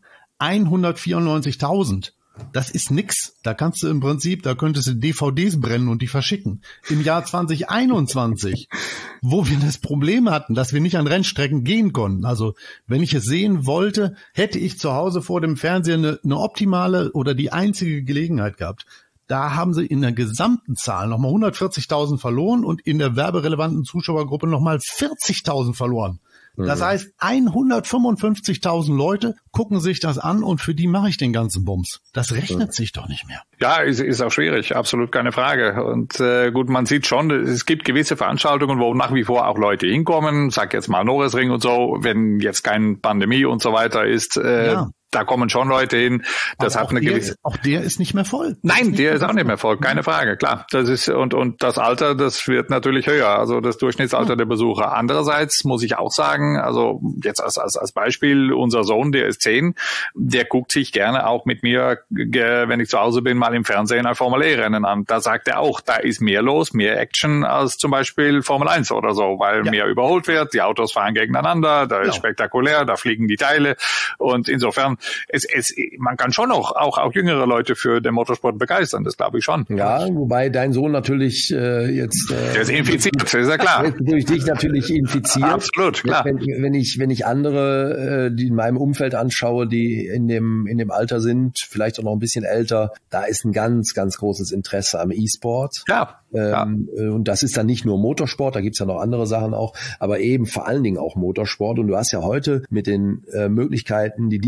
hundertvierundneunzigtausend. Das ist nix. Da kannst du im Prinzip, da könntest du D V Ds brennen und die verschicken. Im Jahr zwanzig einundzwanzig, wo wir das Problem hatten, dass wir nicht an Rennstrecken gehen konnten. Also wenn ich es sehen wollte, hätte ich zu Hause vor dem Fernseher eine, eine optimale oder die einzige Gelegenheit gehabt. Da haben sie in der gesamten Zahl nochmal hundertvierzigtausend verloren und in der werberelevanten Zuschauergruppe nochmal vierzigtausend verloren. Das heißt, hundertfünfundfünfzigtausend Leute gucken sich das an und für die mache ich den ganzen Bums. Das rechnet sich doch nicht mehr.
Ja, ist, ist auch schwierig, absolut keine Frage. Und äh, gut, man sieht schon, es gibt gewisse Veranstaltungen, wo nach wie vor auch Leute hinkommen. Sag jetzt mal Norrisring und so, wenn jetzt keine Pandemie und so weiter ist. Äh, ja. Da kommen schon Leute hin. Das hat eine gewisse.
Ist, auch der ist nicht mehr voll.
Nein, ist der ist auch nicht mehr voll. Keine Frage, klar. Das ist und und das Alter, das wird natürlich höher. Also das Durchschnittsalter ja. der Besucher. Andererseits muss ich auch sagen, also jetzt als als als Beispiel unser Sohn, der ist zehn, der guckt sich gerne auch mit mir, wenn ich zu Hause bin, mal im Fernsehen ein Formel-E-Rennen an. Da sagt er auch, da ist mehr los, mehr Action als zum Beispiel Formel eins oder so, weil ja. mehr überholt wird. Die Autos fahren gegeneinander, da ist ja. spektakulär, da fliegen die Teile und insofern Es, es, man kann schon auch, auch, auch jüngere Leute für den Motorsport begeistern, das glaube ich schon.
Ja, wobei dein Sohn natürlich äh, jetzt... Äh,
Der ist infiziert, das ist ja klar.
Durch dich natürlich infiziert.
Absolut, klar.
Wenn, wenn ich wenn ich andere, äh, die in meinem Umfeld anschaue, die in dem in dem Alter sind, vielleicht auch noch ein bisschen älter, da ist ein ganz, ganz großes Interesse am E-Sport.
Ja.
Ähm, ja. Und das ist dann nicht nur Motorsport, da gibt's ja noch andere Sachen auch, aber eben vor allen Dingen auch Motorsport. Und du hast ja heute mit den äh, Möglichkeiten, die diese Branche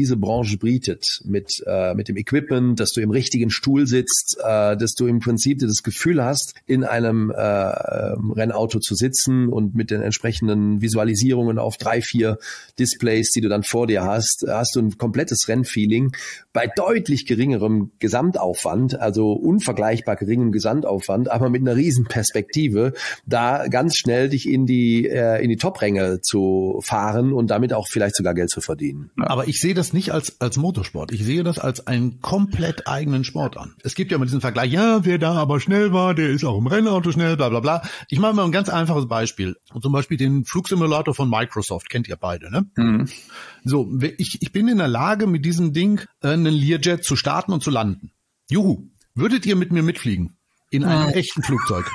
Branche bietet, mit, äh, mit dem Equipment, dass du im richtigen Stuhl sitzt, äh, dass du im Prinzip das Gefühl hast, in einem äh, Rennauto zu sitzen und mit den entsprechenden Visualisierungen auf drei, vier Displays, die du dann vor dir hast, hast du ein komplettes Rennfeeling bei deutlich geringerem Gesamtaufwand, also unvergleichbar geringem Gesamtaufwand, aber mit einer riesen Perspektive, da ganz schnell dich in die äh, in die Top-Ränge zu fahren und damit auch vielleicht sogar Geld zu verdienen.
Aber ich sehe das nicht als als Motorsport. Ich sehe das als einen komplett eigenen Sport an. Es gibt ja immer diesen Vergleich, ja, wer da aber schnell war, der ist auch im Rennauto schnell, bla bla bla. Ich mache mal ein ganz einfaches Beispiel. Zum Beispiel den Flugsimulator von Microsoft, kennt ihr beide, ne? Mhm. So, ich, ich bin in der Lage, mit diesem Ding äh, einen Learjet zu starten und zu landen. Juhu. Würdet ihr mit mir mitfliegen? In einem echten Flugzeug?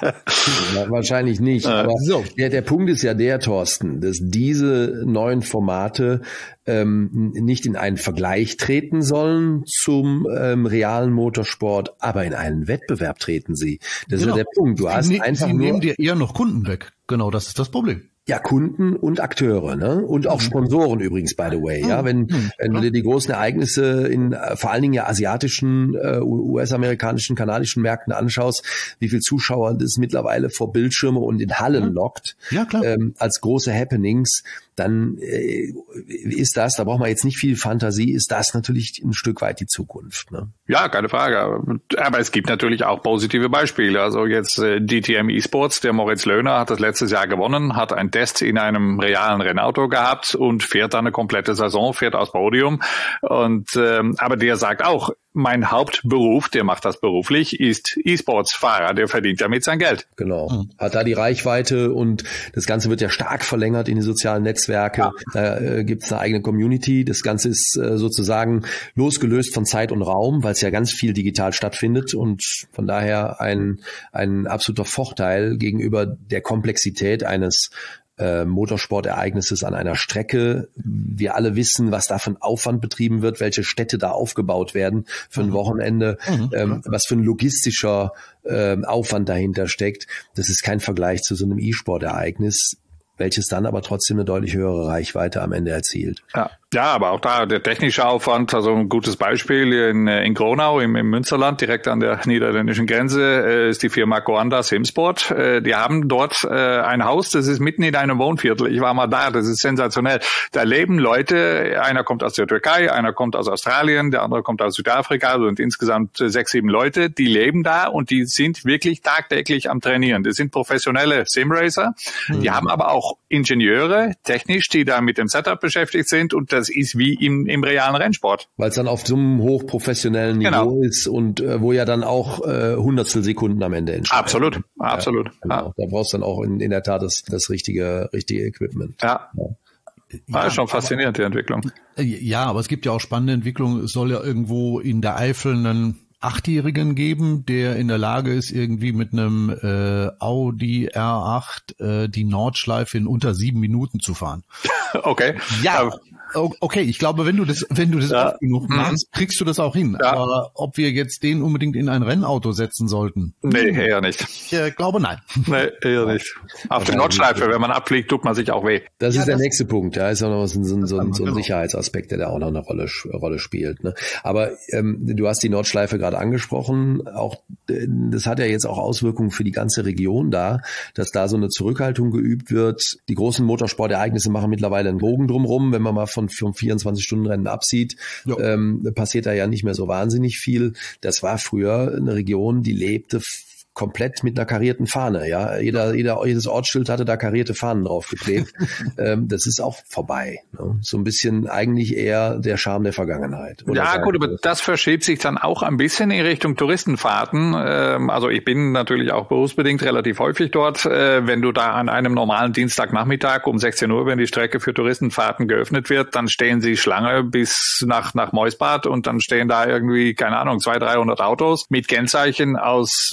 Ja, wahrscheinlich nicht. Aber so. der, der Punkt ist ja der, Thorsten, dass diese neuen Formate ähm, nicht in einen Vergleich treten sollen zum ähm, realen Motorsport, aber in einen Wettbewerb treten sie. Das genau. ist ja der Punkt. Du hast
sie ne-
einfach
sie
nur
nehmen dir eher noch Kunden weg. Genau, das ist das Problem.
Ja, Kunden und Akteure, ne? Und auch Sponsoren übrigens, by the way. Ja, wenn, wenn du dir die großen Ereignisse in vor allen Dingen ja asiatischen, äh, U S-amerikanischen, kanadischen Märkten anschaust, wie viel Zuschauer das mittlerweile vor Bildschirme und in Hallen lockt,
ja, klar.
Ähm, als große Happenings, dann äh, ist das, da braucht man jetzt nicht viel Fantasie, ist das natürlich ein Stück weit die Zukunft, ne?
Ja, keine Frage. Aber es gibt natürlich auch positive Beispiele. Also jetzt äh, D T M eSports, der Moritz Löhner hat das letztes Jahr gewonnen, hat ein Test in einem realen Rennauto gehabt und fährt dann eine komplette Saison, fährt aufs Podium. Und ähm, aber der sagt auch, mein Hauptberuf, der macht das beruflich, ist E-Sports-Fahrer, der verdient damit sein Geld.
Genau. Mhm. Hat da die Reichweite und das Ganze wird ja stark verlängert in die sozialen Netzwerke. Ja. Da äh, gibt es eine eigene Community. Das Ganze ist äh, sozusagen losgelöst von Zeit und Raum, weil es ja ganz viel digital stattfindet und von daher ein, ein absoluter Vorteil gegenüber der Komplexität eines Motorsportereignisses an einer Strecke. Wir alle wissen, was da für ein Aufwand betrieben wird, welche Städte da aufgebaut werden für ein Wochenende, mhm. ähm, was für ein logistischer ähm, Aufwand dahinter steckt. Das ist kein Vergleich zu so einem E-Sport-Ereignis, welches dann aber trotzdem eine deutlich höhere Reichweite am Ende erzielt.
Ja. Ja, aber auch da der technische Aufwand, also ein gutes Beispiel in, in Gronau im, im Münsterland, direkt an der niederländischen Grenze, äh, ist die Firma Coanda Simsport. Äh, die haben dort äh, ein Haus, das ist mitten in einem Wohnviertel. Ich war mal da, das ist sensationell. Da leben Leute, einer kommt aus der Türkei, einer kommt aus Australien, der andere kommt aus Südafrika, also sind insgesamt äh, sechs, sieben Leute, die leben da und die sind wirklich tagtäglich am Trainieren. Das sind professionelle Simracer, mhm. die haben aber auch Ingenieure, technisch, die da mit dem Setup beschäftigt sind und das ist wie im, im realen Rennsport.
Weil es dann auf so einem hochprofessionellen Niveau genau. ist und äh, wo ja dann auch äh, Hundertstel Sekunden am Ende entstehen.
Absolut, ja, absolut.
Genau. Ja. Da brauchst du dann auch in, in der Tat das, das richtige, richtige Equipment.
Ja. ja. War ja, schon faszinierend, die Entwicklung.
Ja, aber es gibt ja auch spannende Entwicklungen. Es soll ja irgendwo in der Eifel einen Achtjährigen geben, der in der Lage ist, irgendwie mit einem äh, Audi R acht äh, die Nordschleife in unter sieben Minuten zu fahren.
Okay.
Ja. Okay, ich glaube, wenn du das, wenn du das ja. oft genug machst, kriegst du das auch hin. Ja. Aber ob wir jetzt den unbedingt in ein Rennauto setzen sollten?
Nee, eher nicht.
Ich äh, glaube, nein.
Nee, eher nicht. Auf der Nordschleife, wenn man abfliegt, tut man sich auch weh.
Das
ja,
ist der
das
nächste Punkt. Da ist auch noch so, so, so, so ein Sicherheitsaspekt, der da auch noch eine Rolle, Rolle spielt. Ne? Aber ähm, du hast die Nordschleife gerade angesprochen. Auch das hat ja jetzt auch Auswirkungen für die ganze Region da, dass da so eine Zurückhaltung geübt wird. Die großen Motorsportereignisse machen mittlerweile einen Bogen drumherum, wenn man mal von vom vierundzwanzig-Stunden-Rennen absieht, ähm, passiert da ja nicht mehr so wahnsinnig viel. Das war früher eine Region, die lebte f- komplett mit einer karierten Fahne. Ja, jeder, jeder, jedes Ortsschild hatte da karierte Fahnen draufgeklebt. ähm, das ist auch vorbei. Ne? So ein bisschen eigentlich eher der Charme der Vergangenheit.
Oder ja, gut, aber das verschiebt sich dann auch ein bisschen in Richtung Touristenfahrten. Ähm, also ich bin natürlich auch berufsbedingt relativ häufig dort. Äh, wenn du da an einem normalen Dienstagnachmittag um sechzehn Uhr, wenn die Strecke für Touristenfahrten geöffnet wird, dann stehen sie Schlange bis nach nach Meusbad und dann stehen da irgendwie, keine Ahnung, zweihundert, dreihundert Autos mit Kennzeichen aus, gut,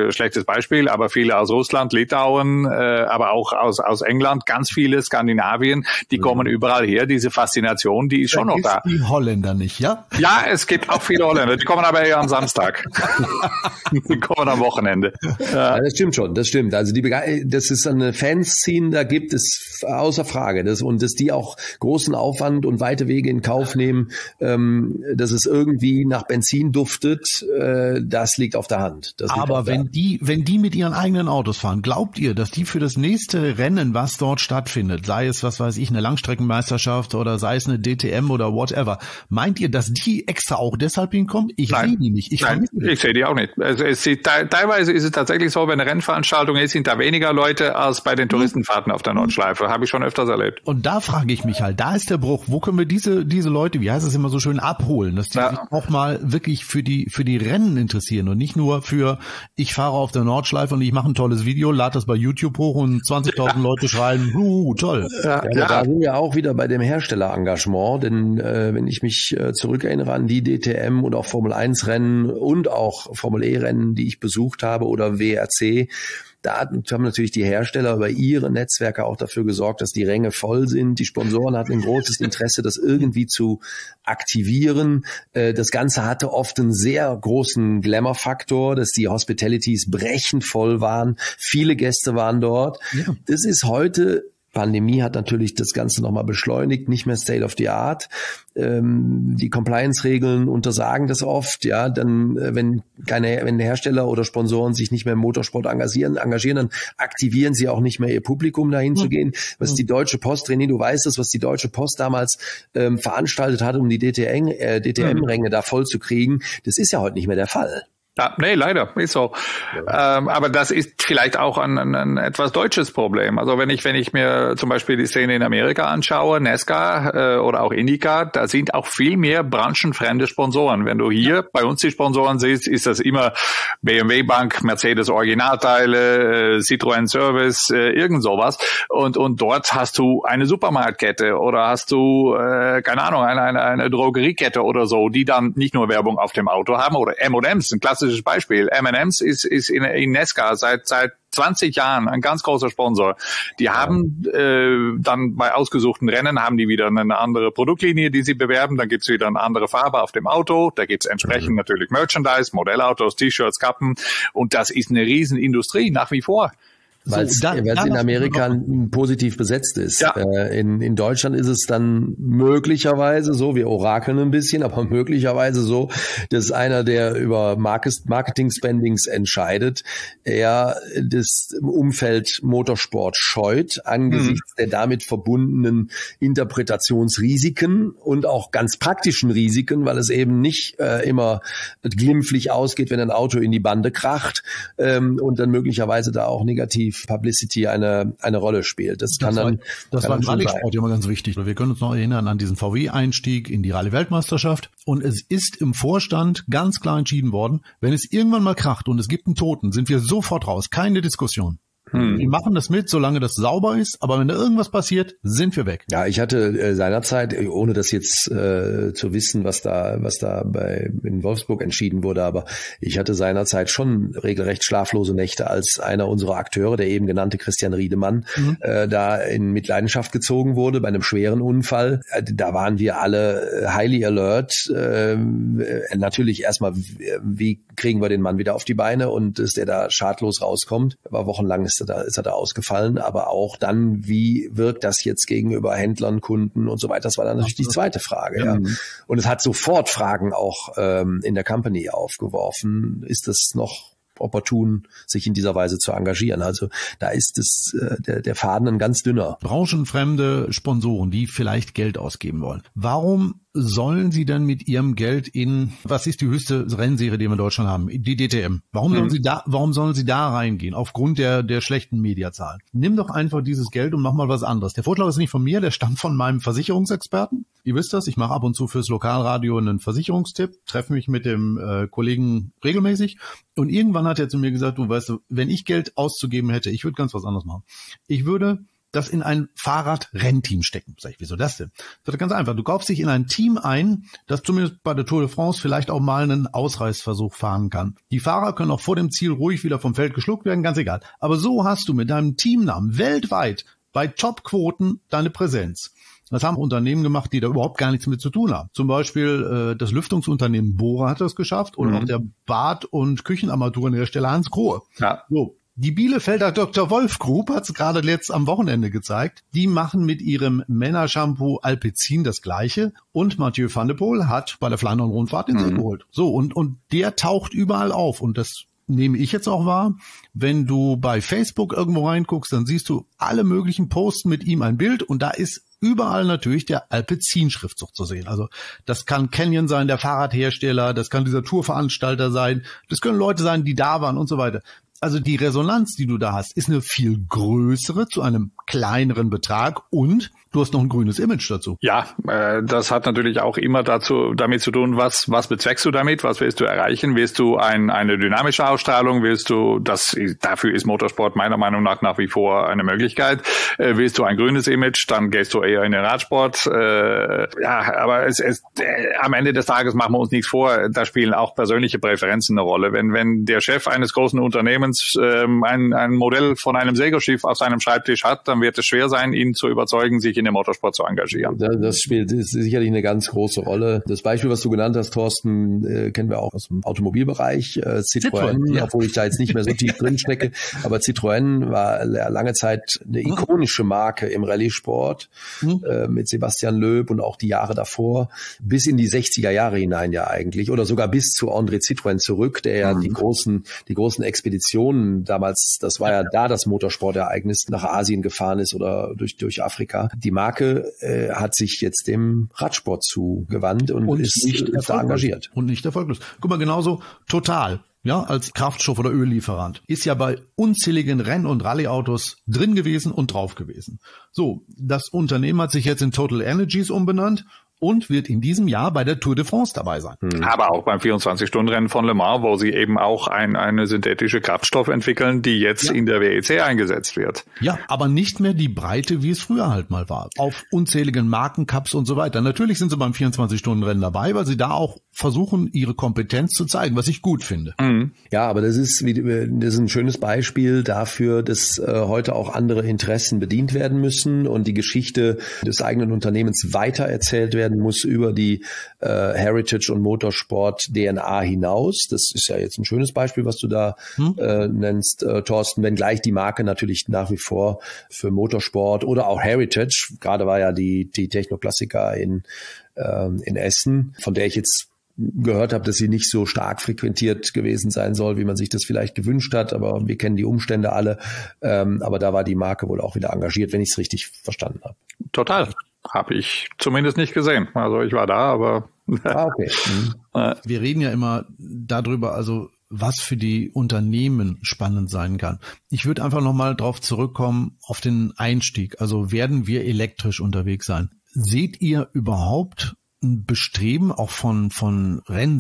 äh, schlechtes Beispiel, aber viele aus Russland, Litauen, äh, aber auch aus aus England, ganz viele Skandinavien, die mhm. kommen überall her. Diese Faszination, die ist schon noch da.
Die Holländer nicht, ja?
Ja, es gibt auch viele Holländer. Die kommen aber eher am Samstag. Die kommen am Wochenende.
Ja. Ja, das stimmt schon, das stimmt. Also die Bege- das ist eine Fanszene, da gibt es außer Frage. Das, und dass die auch großen Aufwand und weite Wege in Kauf nehmen, ähm, dass es irgendwie nach Benzin duftet, äh, das liegt auf der Hand. Das
aber wenn die, wenn die mit ihren eigenen Autos fahren, glaubt ihr, dass die für das nächste Rennen, was dort stattfindet, sei es, was weiß ich, eine Langstreckenmeisterschaft oder sei es eine D T M oder whatever, meint ihr, dass die extra auch deshalb hinkommen? Ich sehe die nicht. Ich,
Nein, ich sehe die auch nicht. Also es sieht, teilweise ist es tatsächlich so, wenn eine Rennveranstaltung ist, sind da weniger Leute als bei den Touristenfahrten auf der Nordschleife. Habe ich schon öfters erlebt.
Und da frage ich mich halt, da ist der Bruch. Wo können wir diese diese Leute, wie heißt es immer so schön, abholen, dass die ja. sich auch mal wirklich für die für die Rennen interessieren und nicht nur für, ich fahre auf der Nordschleife und ich mache ein tolles Video, lade das bei YouTube hoch und zwanzigtausend Leute schreien, uh, toll.
Ja, ja, da sind wir auch wieder bei dem Herstellerengagement, denn äh, wenn ich mich äh, zurückerinnere an die D T M und auch Formel eins Rennen und auch Formel E Rennen, die ich besucht habe oder W R C, da haben natürlich die Hersteller über ihre Netzwerke auch dafür gesorgt, dass die Ränge voll sind. Die Sponsoren hatten ein großes Interesse, das irgendwie zu aktivieren. Das Ganze hatte oft einen sehr großen Glamour-Faktor, dass die Hospitalities brechend voll waren. Viele Gäste waren dort. Ja. Das ist heute... Pandemie hat natürlich das Ganze nochmal beschleunigt, nicht mehr State of the Art. Ähm, die Compliance-Regeln untersagen das oft. Ja, dann, wenn keine, wenn Hersteller oder Sponsoren sich nicht mehr im Motorsport engagieren, engagieren, dann aktivieren sie auch nicht mehr ihr Publikum, dahin mhm. zu gehen. Was mhm. die Deutsche Post, René, du weißt es, was die Deutsche Post damals ähm, veranstaltet hat, um die D T M, äh, D T M-Ränge mhm. da voll zu kriegen, das ist ja heute nicht mehr der Fall.
Ja, nee, leider, ist so. Ja. Ähm, aber das ist vielleicht auch ein, ein, ein etwas deutsches Problem. Also wenn ich wenn ich mir zum Beispiel die Szene in Amerika anschaue, NASCAR äh, oder auch IndyCar, da sind auch viel mehr branchenfremde Sponsoren. Wenn du hier ja. bei uns die Sponsoren siehst, ist das immer B M W Bank, Mercedes Originalteile, äh, Citroën Service, äh, irgend sowas. Und und dort hast du eine Supermarktkette oder hast du äh, keine Ahnung eine, eine eine Drogeriekette oder so, die dann nicht nur Werbung auf dem Auto haben oder M und M's, ein klassisches Beispiel. M und M's ist, ist in, in NASCAR seit, seit zwanzig Jahren ein ganz großer Sponsor. Die haben äh, dann bei ausgesuchten Rennen haben die wieder eine andere Produktlinie, die sie bewerben. Dann gibt's wieder eine andere Farbe auf dem Auto. Da gibt's entsprechend mhm. natürlich Merchandise, Modellautos, T-Shirts, Kappen. Und das ist eine Riesenindustrie nach wie vor.
Weil es so, in Amerika positiv besetzt ist. Ja. Äh, in, in Deutschland ist es dann möglicherweise so, wir orakeln ein bisschen, aber möglicherweise so, dass einer, der über Marketing-Spendings entscheidet, er das Umfeld Motorsport scheut, angesichts mhm. der damit verbundenen Interpretationsrisiken und auch ganz praktischen Risiken, weil es eben nicht äh, immer glimpflich ausgeht, wenn ein Auto in die Bande kracht ähm, und dann möglicherweise da auch negativ Publicity eine eine Rolle spielt. Das, das kann dann
das kann war im Rallye-Sport immer ganz wichtig. Wir können uns noch erinnern an diesen V W-Einstieg in die Rallye-Weltmeisterschaft. Und es ist im Vorstand ganz klar entschieden worden, wenn es irgendwann mal kracht und es gibt einen Toten, sind wir sofort raus. Keine Diskussion. Hm. Wir machen das mit, solange das sauber ist, aber wenn da irgendwas passiert, sind wir weg.
Ja, ich hatte äh, seinerzeit, ohne das jetzt äh, zu wissen, was da was da bei in Wolfsburg entschieden wurde, aber ich hatte seinerzeit schon regelrecht schlaflose Nächte, als einer unserer Akteure, der eben genannte Christian Riedemann, mhm. äh, da in Mitleidenschaft gezogen wurde bei einem schweren Unfall. Äh, da waren wir alle highly alert. Äh, natürlich erstmal, wie kriegen wir den Mann wieder auf die Beine und dass der da schadlos rauskommt. War wochenlang ist er da, ist er da ausgefallen, aber auch dann, wie wirkt das jetzt gegenüber Händlern, Kunden und so weiter, das war dann natürlich die zweite Frage. Ja. Ja. Und es hat sofort Fragen auch ähm, in der Company aufgeworfen. Ist das noch opportun, sich in dieser Weise zu engagieren? Also da ist es äh, der, der Faden ein ganz dünner.
Branchenfremde Sponsoren, die vielleicht Geld ausgeben wollen. Warum sollen sie denn mit ihrem Geld in, was ist die höchste Rennserie, die wir in Deutschland haben? Die D T M. Warum mhm. sollen sie da, warum sollen sie da reingehen? Aufgrund der, der schlechten Mediazahlen. Nimm doch einfach dieses Geld und mach mal was anderes. Der Vorschlag ist nicht von mir, der stammt von meinem Versicherungsexperten. Ihr wisst das, ich mache ab und zu fürs Lokalradio einen Versicherungstipp, treffe mich mit dem äh, Kollegen regelmäßig und irgendwann hat er zu mir gesagt, du weißt, wenn ich Geld auszugeben hätte, ich würde ganz was anderes machen. Ich würde das in ein Fahrradrennteam stecken. Sag ich, wieso das denn? Das ist ganz einfach. Du kaufst dich in ein Team ein, das zumindest bei der Tour de France vielleicht auch mal einen Ausreißversuch fahren kann. Die Fahrer können auch vor dem Ziel ruhig wieder vom Feld geschluckt werden, ganz egal. Aber so hast du mit deinem Teamnamen weltweit bei Topquoten deine Präsenz. Das haben Unternehmen gemacht, die da überhaupt gar nichts mit zu tun haben. Zum Beispiel äh, das Lüftungsunternehmen Bora hat das geschafft oder mhm. auch der Bad- und Küchenarmaturenhersteller Hans Grohe.
Ja.
So. Die Bielefelder Doktor Wolf Group hat es gerade letzt am Wochenende gezeigt. Die machen mit ihrem Männershampoo Alpecin das Gleiche. Und Mathieu van der Poel hat bei der Flandern-Rundfahrt den Sieg mhm. geholt. So, und, und der taucht überall auf. Und das nehme ich jetzt auch wahr. Wenn du bei Facebook irgendwo reinguckst, dann siehst du alle möglichen Posts mit ihm ein Bild. Und da ist überall natürlich der Alpecin-Schriftzug zu sehen. Also das kann Canyon sein, der Fahrradhersteller, das kann dieser Tourveranstalter sein, das können Leute sein, die da waren und so weiter. Also die Resonanz, die du da hast, ist eine viel größere zu einem kleineren Betrag und du hast noch ein grünes Image dazu.
Ja, äh, das hat natürlich auch immer dazu damit zu tun, was was bezweckst du damit, was willst du erreichen? Willst du ein, eine dynamische Ausstrahlung? Willst du, das dafür ist Motorsport meiner Meinung nach nach wie vor eine Möglichkeit. Äh, willst du ein grünes Image, dann gehst du eher in den Radsport. Äh, ja, aber es, es äh, am Ende des Tages machen wir uns nichts vor. Da spielen auch persönliche Präferenzen eine Rolle. Wenn wenn der Chef eines großen Unternehmens ähm, ein, ein Modell von einem Segelschiff auf seinem Schreibtisch hat, dann wird es schwer sein, ihn zu überzeugen, sich in dem Motorsport zu engagieren.
Das spielt ist sicherlich eine ganz große Rolle. Das Beispiel, was du genannt hast, Thorsten, äh, kennen wir auch aus dem Automobilbereich. Äh, Citroën, Citroën ja. Obwohl ich da jetzt nicht mehr so tief drin stecke. Aber Citroën war lange Zeit eine ikonische Marke im Rallye-Sport mhm. äh, mit Sebastian Loeb und auch die Jahre davor bis in die sechziger Jahre hinein ja eigentlich oder sogar bis zu André Citroën zurück, der ja mhm. die großen die großen Expeditionen damals, das war ja da das Motorsportereignis, nach Asien gefahren ist oder durch durch Afrika. Die Marke äh, hat sich jetzt dem Radsport zugewandt und, und ist, nicht ist da engagiert.
Und nicht erfolglos. Guck mal, genauso Total, ja, als Kraftstoff- oder Öllieferant, ist ja bei unzähligen Renn- und Rallye-Autos drin gewesen und drauf gewesen. So, das Unternehmen hat sich jetzt in Total Energies umbenannt und wird in diesem Jahr bei der Tour de France dabei sein.
Aber auch beim vierundzwanzig-Stunden-Rennen von Le Mans, wo sie eben auch ein, eine synthetische Kraftstoff entwickeln, die jetzt ja. in der W E C eingesetzt wird.
Ja, aber nicht mehr die Breite, wie es früher halt mal war. Auf unzähligen Markencups und so weiter. Natürlich sind sie beim vierundzwanzig-Stunden-Rennen dabei, weil sie da auch versuchen, ihre Kompetenz zu zeigen, was ich gut finde.
Mhm. Ja, aber das ist, wie, das ist ein schönes Beispiel dafür, dass äh, heute auch andere Interessen bedient werden müssen und die Geschichte des eigenen Unternehmens weitererzählt werden muss über die äh, Heritage und Motorsport D N A hinaus. Das ist ja jetzt ein schönes Beispiel, was du da hm? äh, nennst, äh, Thorsten, wenngleich die Marke natürlich nach wie vor für Motorsport oder auch Heritage, gerade war ja die die Techno-Klassiker in äh, in Essen, von der ich jetzt gehört habe, dass sie nicht so stark frequentiert gewesen sein soll, wie man sich das vielleicht gewünscht hat, aber wir kennen die Umstände alle. Ähm, aber da war die Marke wohl auch wieder engagiert, wenn ich es richtig verstanden habe.
Total. Habe ich zumindest nicht gesehen. Also ich war da, aber...
Ah, okay.
Mhm. Wir reden ja immer darüber, also was für die Unternehmen spannend sein kann. Ich würde einfach nochmal drauf zurückkommen, auf den Einstieg. Also werden wir elektrisch unterwegs sein? Seht ihr überhaupt ein Bestreben auch von von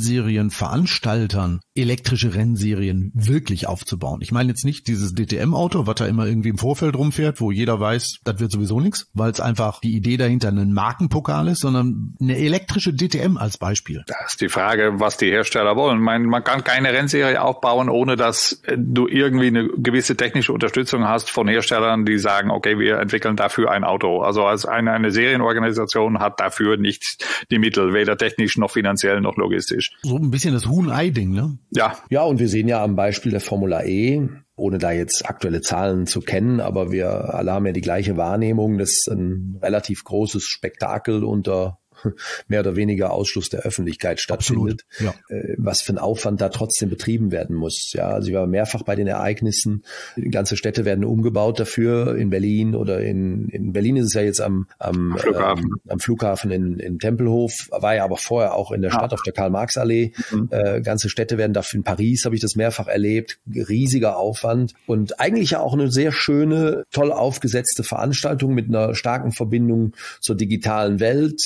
Rennserienveranstaltern, elektrische Rennserien wirklich aufzubauen? Ich meine jetzt nicht dieses D T M-Auto, was da immer irgendwie im Vorfeld rumfährt, wo jeder weiß, das wird sowieso nichts, weil es einfach die Idee dahinter ein Markenpokal ist, sondern eine elektrische D T M als Beispiel.
Das ist die Frage, was die Hersteller wollen. Ich meine, man kann keine Rennserie aufbauen, ohne dass du irgendwie eine gewisse technische Unterstützung hast von Herstellern, die sagen, okay, wir entwickeln dafür ein Auto. Also als eine, eine Serienorganisation hat dafür nicht die Mittel, weder technisch noch finanziell noch logistisch.
So ein bisschen das Huhn-Ei-Ding, ne?
Ja.
Ja, und wir sehen ja am Beispiel der Formula E, ohne da jetzt aktuelle Zahlen zu kennen, aber wir alle haben ja die gleiche Wahrnehmung, dass ein relativ großes Spektakel unter mehr oder weniger Ausschluss der Öffentlichkeit stattfindet,
ja.
Was für ein Aufwand da trotzdem betrieben werden muss. Ja, also ich war mehrfach bei den Ereignissen. Ganze Städte werden umgebaut dafür, in Berlin oder in, in Berlin ist es ja jetzt am, am Flughafen, ähm, am Flughafen in, in Tempelhof, war ja aber vorher auch in der Stadt ja. auf der Karl-Marx-Allee. Mhm. Äh, ganze Städte werden dafür, in Paris habe ich das mehrfach erlebt, riesiger Aufwand und eigentlich ja auch eine sehr schöne, toll aufgesetzte Veranstaltung mit einer starken Verbindung zur digitalen Welt, äh,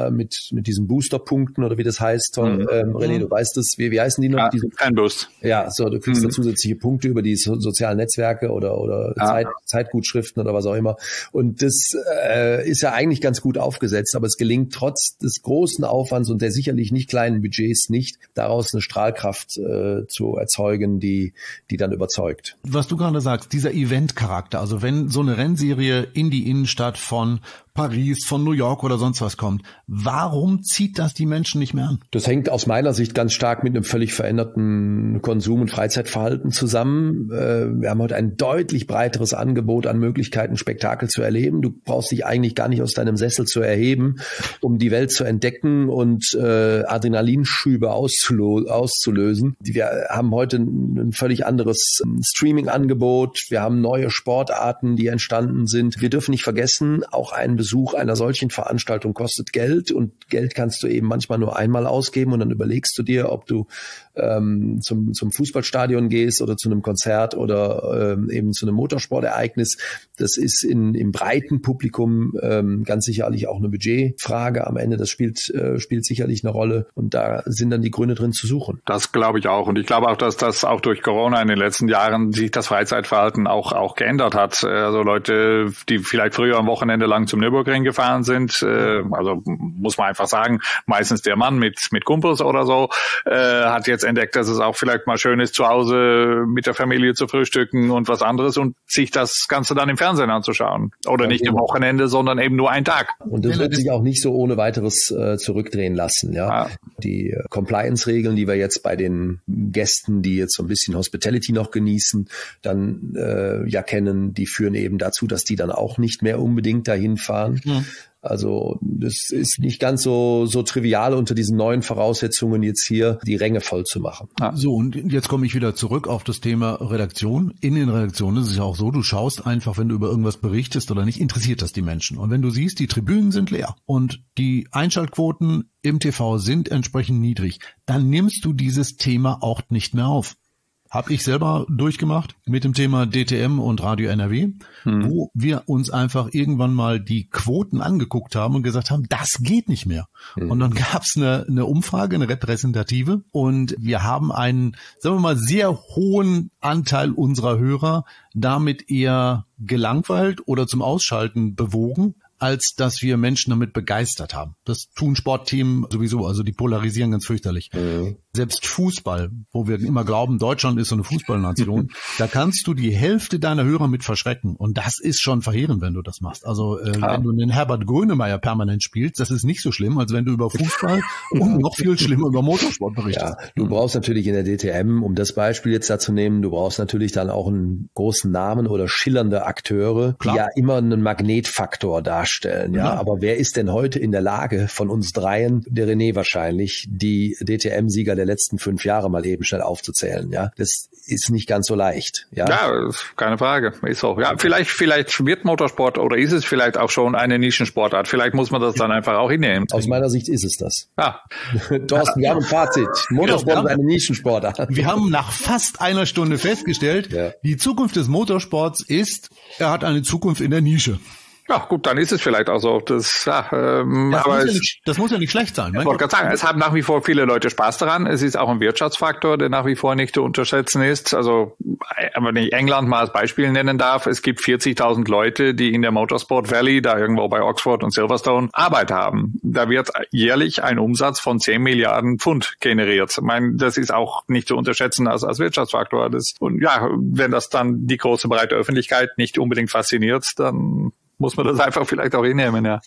ja mit mit diesen Booster-Punkten oder wie das heißt. Mhm. Ähm, René, du weißt es, wie, wie heißen die noch?
Ja,
diese,
kein Boost.
Ja, so, du kriegst mhm. da zusätzliche Punkte über die so, sozialen Netzwerke oder oder ja. Zeit, Zeitgutschriften oder was auch immer. Und das äh, ist ja eigentlich ganz gut aufgesetzt, aber es gelingt trotz des großen Aufwands und der sicherlich nicht kleinen Budgets nicht, daraus eine Strahlkraft äh, zu erzeugen, die die dann überzeugt.
Was du gerade sagst, dieser Event-Charakter, also wenn so eine Rennserie in die Innenstadt von Paris, von New York oder sonst was kommt, warum zieht das die Menschen nicht mehr an?
Das hängt aus meiner Sicht ganz stark mit einem völlig veränderten Konsum- und Freizeitverhalten zusammen. Wir haben heute ein deutlich breiteres Angebot an Möglichkeiten, Spektakel zu erleben. Du brauchst dich eigentlich gar nicht aus deinem Sessel zu erheben, um die Welt zu entdecken und äh, Adrenalinschübe auszulo- auszulösen. Wir haben heute ein völlig anderes Streaming-Angebot. Wir haben neue Sportarten, die entstanden sind. Wir dürfen nicht vergessen, auch ein Besuch einer solchen Veranstaltung kostet Geld und Geld kannst du eben manchmal nur einmal ausgeben und dann überlegst du dir, ob du ähm, zum, zum Fußballstadion gehst oder zu einem Konzert oder ähm, eben zu einem Motorsportereignis. Das ist in, im breiten Publikum ähm, ganz sicherlich auch eine Budgetfrage am Ende. Das spielt, äh, spielt sicherlich eine Rolle und da sind dann die Gründe drin zu suchen.
Das glaube ich auch und ich glaube auch, dass das auch durch Corona in den letzten Jahren sich das Freizeitverhalten auch, auch geändert hat. Also Leute, die vielleicht früher am Wochenende lang zum Nürburgring gefahren sind, äh, also muss man einfach sagen, meistens der Mann mit mit Kumpels oder so, äh, hat jetzt entdeckt, dass es auch vielleicht mal schön ist, zu Hause mit der Familie zu frühstücken und was anderes und sich das Ganze dann im Fernsehen anzuschauen. Oder ja, nicht am Wochenende, sondern eben nur einen Tag.
Und das wird sich auch nicht so ohne weiteres äh, zurückdrehen lassen. Ja, ja. Die äh, Compliance-Regeln, die wir jetzt bei den Gästen, die jetzt so ein bisschen Hospitality noch genießen, dann äh, ja kennen, die führen eben dazu, dass die dann auch nicht mehr unbedingt dahin fahren. Ja. Also das ist nicht ganz so so trivial unter diesen neuen Voraussetzungen jetzt hier die Ränge voll zu machen.
Ah. So, und jetzt komme ich wieder zurück auf das Thema Redaktion. In den Redaktionen ist es ja auch so, du schaust einfach, wenn du über irgendwas berichtest oder nicht, interessiert das die Menschen. Und wenn du siehst, die Tribünen sind leer und die Einschaltquoten im T V sind entsprechend niedrig, dann nimmst du dieses Thema auch nicht mehr auf. Habe ich selber durchgemacht mit dem Thema D T M und Radio N R W, hm. wo wir uns einfach irgendwann mal die Quoten angeguckt haben und gesagt haben, das geht nicht mehr. Hm. Und dann gab es eine, eine Umfrage, eine repräsentative und wir haben einen, sagen wir mal, sehr hohen Anteil unserer Hörer damit eher gelangweilt oder zum Ausschalten bewogen, als dass wir Menschen damit begeistert haben. Das tun Sportteams sowieso, also die polarisieren ganz fürchterlich. Mhm. Selbst Fußball, wo wir immer glauben, Deutschland ist so eine Fußballnation, da kannst du die Hälfte deiner Hörer mit verschrecken. Und das ist schon verheerend, wenn du das machst. Also äh, ah. wenn du den Herbert Grönemeyer permanent spielst, das ist nicht so schlimm, als wenn du über Fußball und noch viel schlimmer über Motorsport berichtest.
Ja, du brauchst natürlich in der D T M, um das Beispiel jetzt da zu nehmen, du brauchst natürlich dann auch einen großen Namen oder schillernde Akteure, Klar. die ja immer einen Magnetfaktor darstellen. Ja, ja, aber wer ist denn heute in der Lage von uns dreien, der René wahrscheinlich, die D T M-Sieger der letzten fünf Jahre mal eben schnell aufzuzählen? Ja, das ist nicht ganz so leicht. Ja,
ja, keine Frage. Ist so. Ja, vielleicht, vielleicht wird Motorsport oder ist es vielleicht auch schon eine Nischensportart. Vielleicht muss man das dann einfach auch hinnehmen.
Aus meiner Sicht ist es das.
Ja.
Thorsten, wir haben ein Fazit. Motorsport ja, ist eine Nischensportart.
Wir haben nach fast einer Stunde festgestellt, ja. die Zukunft des Motorsports ist, er hat eine Zukunft in der Nische.
Ja, gut, dann ist es vielleicht auch so. Das, ja, ähm,
das,
aber
muss,
es,
ja nicht, das muss ja nicht schlecht sein.
Ich wollte gerade sagen, es haben nach wie vor viele Leute Spaß daran. Es ist auch ein Wirtschaftsfaktor, der nach wie vor nicht zu unterschätzen ist. Also, wenn ich England mal als Beispiel nennen darf, es gibt vierzigtausend Leute, die in der Motorsport Valley, da irgendwo bei Oxford und Silverstone, Arbeit haben. Da wird jährlich ein Umsatz von zehn Milliarden Pfund generiert. Ich meine, das ist auch nicht zu unterschätzen als, als Wirtschaftsfaktor. Das, und ja, wenn das dann die große breite Öffentlichkeit nicht unbedingt fasziniert, dann muss man das einfach vielleicht auch hinnehmen, ja.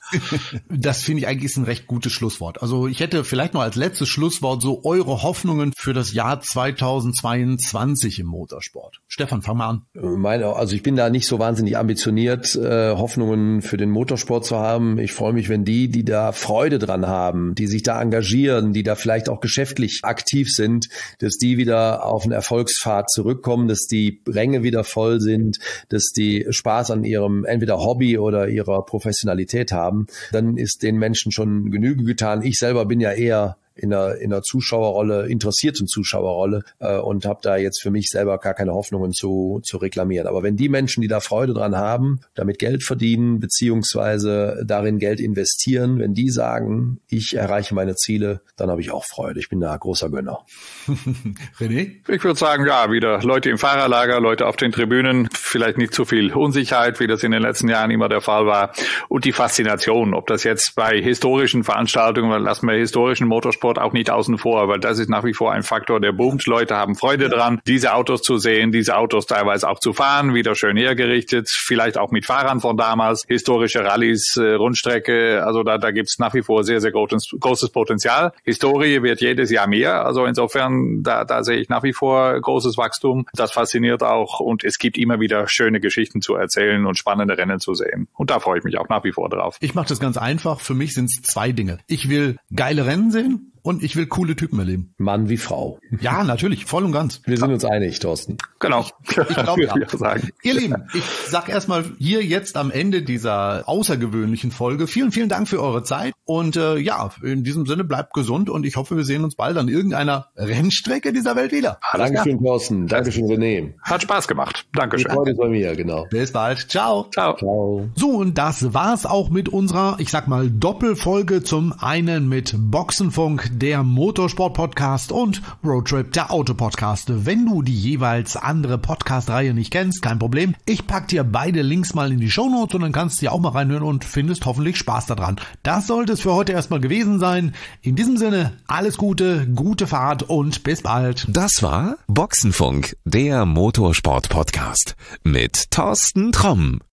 Das finde ich eigentlich ist ein recht gutes Schlusswort. Also ich hätte vielleicht noch als letztes Schlusswort so eure Hoffnungen für das Jahr zweitausendzweiundzwanzig im Motorsport. Stefan, fang mal an.
Meine, also ich bin da nicht so wahnsinnig ambitioniert, äh, Hoffnungen für den Motorsport zu haben. Ich freue mich, wenn die, die da Freude dran haben, die sich da engagieren, die da vielleicht auch geschäftlich aktiv sind, dass die wieder auf einen Erfolgspfad zurückkommen, dass die Ränge wieder voll sind, dass die Spaß an ihrem entweder Hobby oder ihrer Professionalität haben, dann ist den Menschen schon Genüge getan. Ich selber bin ja eher in einer, in einer Zuschauerrolle, interessierten Zuschauerrolle äh, und habe da jetzt für mich selber gar keine Hoffnungen zu, zu reklamieren. Aber wenn die Menschen, die da Freude dran haben, damit Geld verdienen, beziehungsweise darin Geld investieren, wenn die sagen, ich erreiche meine Ziele, dann habe ich auch Freude. Ich bin da großer Gönner.
René?
Ich würde sagen, ja, wieder Leute im Fahrerlager, Leute auf den Tribünen, vielleicht nicht zu viel Unsicherheit, wie das in den letzten Jahren immer der Fall war. Und die Faszination, ob das jetzt bei historischen Veranstaltungen, weil lassen wir historischen Motorsport auch nicht außen vor, weil das ist nach wie vor ein Faktor, der boomt. Leute haben Freude dran, diese Autos zu sehen, diese Autos teilweise auch zu fahren, wieder schön hergerichtet, vielleicht auch mit Fahrern von damals, historische Rallyes, äh, Rundstrecke, also da, da gibt's nach wie vor sehr, sehr großes, großes Potenzial. Historie wird jedes Jahr mehr, also insofern, da, da sehe ich nach wie vor großes Wachstum. Das fasziniert auch und es gibt immer wieder schöne Geschichten zu erzählen und spannende Rennen zu sehen. Und da freue ich mich auch nach wie vor drauf.
Ich mache das ganz einfach. Für mich sind es zwei Dinge. Ich will geile Rennen sehen und ich will coole Typen erleben.
Mann wie Frau.
Ja, natürlich, voll und ganz.
Wir sind uns einig, Thorsten.
Genau.
Ich glaube, ja. Ihr Lieben, ich sag erstmal hier jetzt am Ende dieser außergewöhnlichen Folge vielen, vielen Dank für eure Zeit und äh, ja, in diesem Sinne bleibt gesund und ich hoffe, wir sehen uns bald an irgendeiner Rennstrecke dieser Welt wieder.
Dankeschön, Thorsten. Dankeschön, René.
Hat Spaß gemacht. Dankeschön.
Die Freude ist bei mir, genau.
Bis bald. Ciao.
Ciao.
Ciao.
So, und das war's auch mit unserer, ich sag mal, Doppelfolge. Zum einen mit Boxenfunk, der Motorsport-Podcast, und Roadtrip, der Auto-Podcast. Wenn du die jeweils andere Podcast-Reihe nicht kennst, kein Problem. Ich pack dir beide Links mal in die Shownotes und dann kannst du dir auch mal reinhören und findest hoffentlich Spaß daran. Das sollte es für heute erstmal gewesen sein. In diesem Sinne, alles Gute, gute Fahrt und bis bald.
Das war Boxenfunk, der Motorsport-Podcast mit Thorsten Tromm.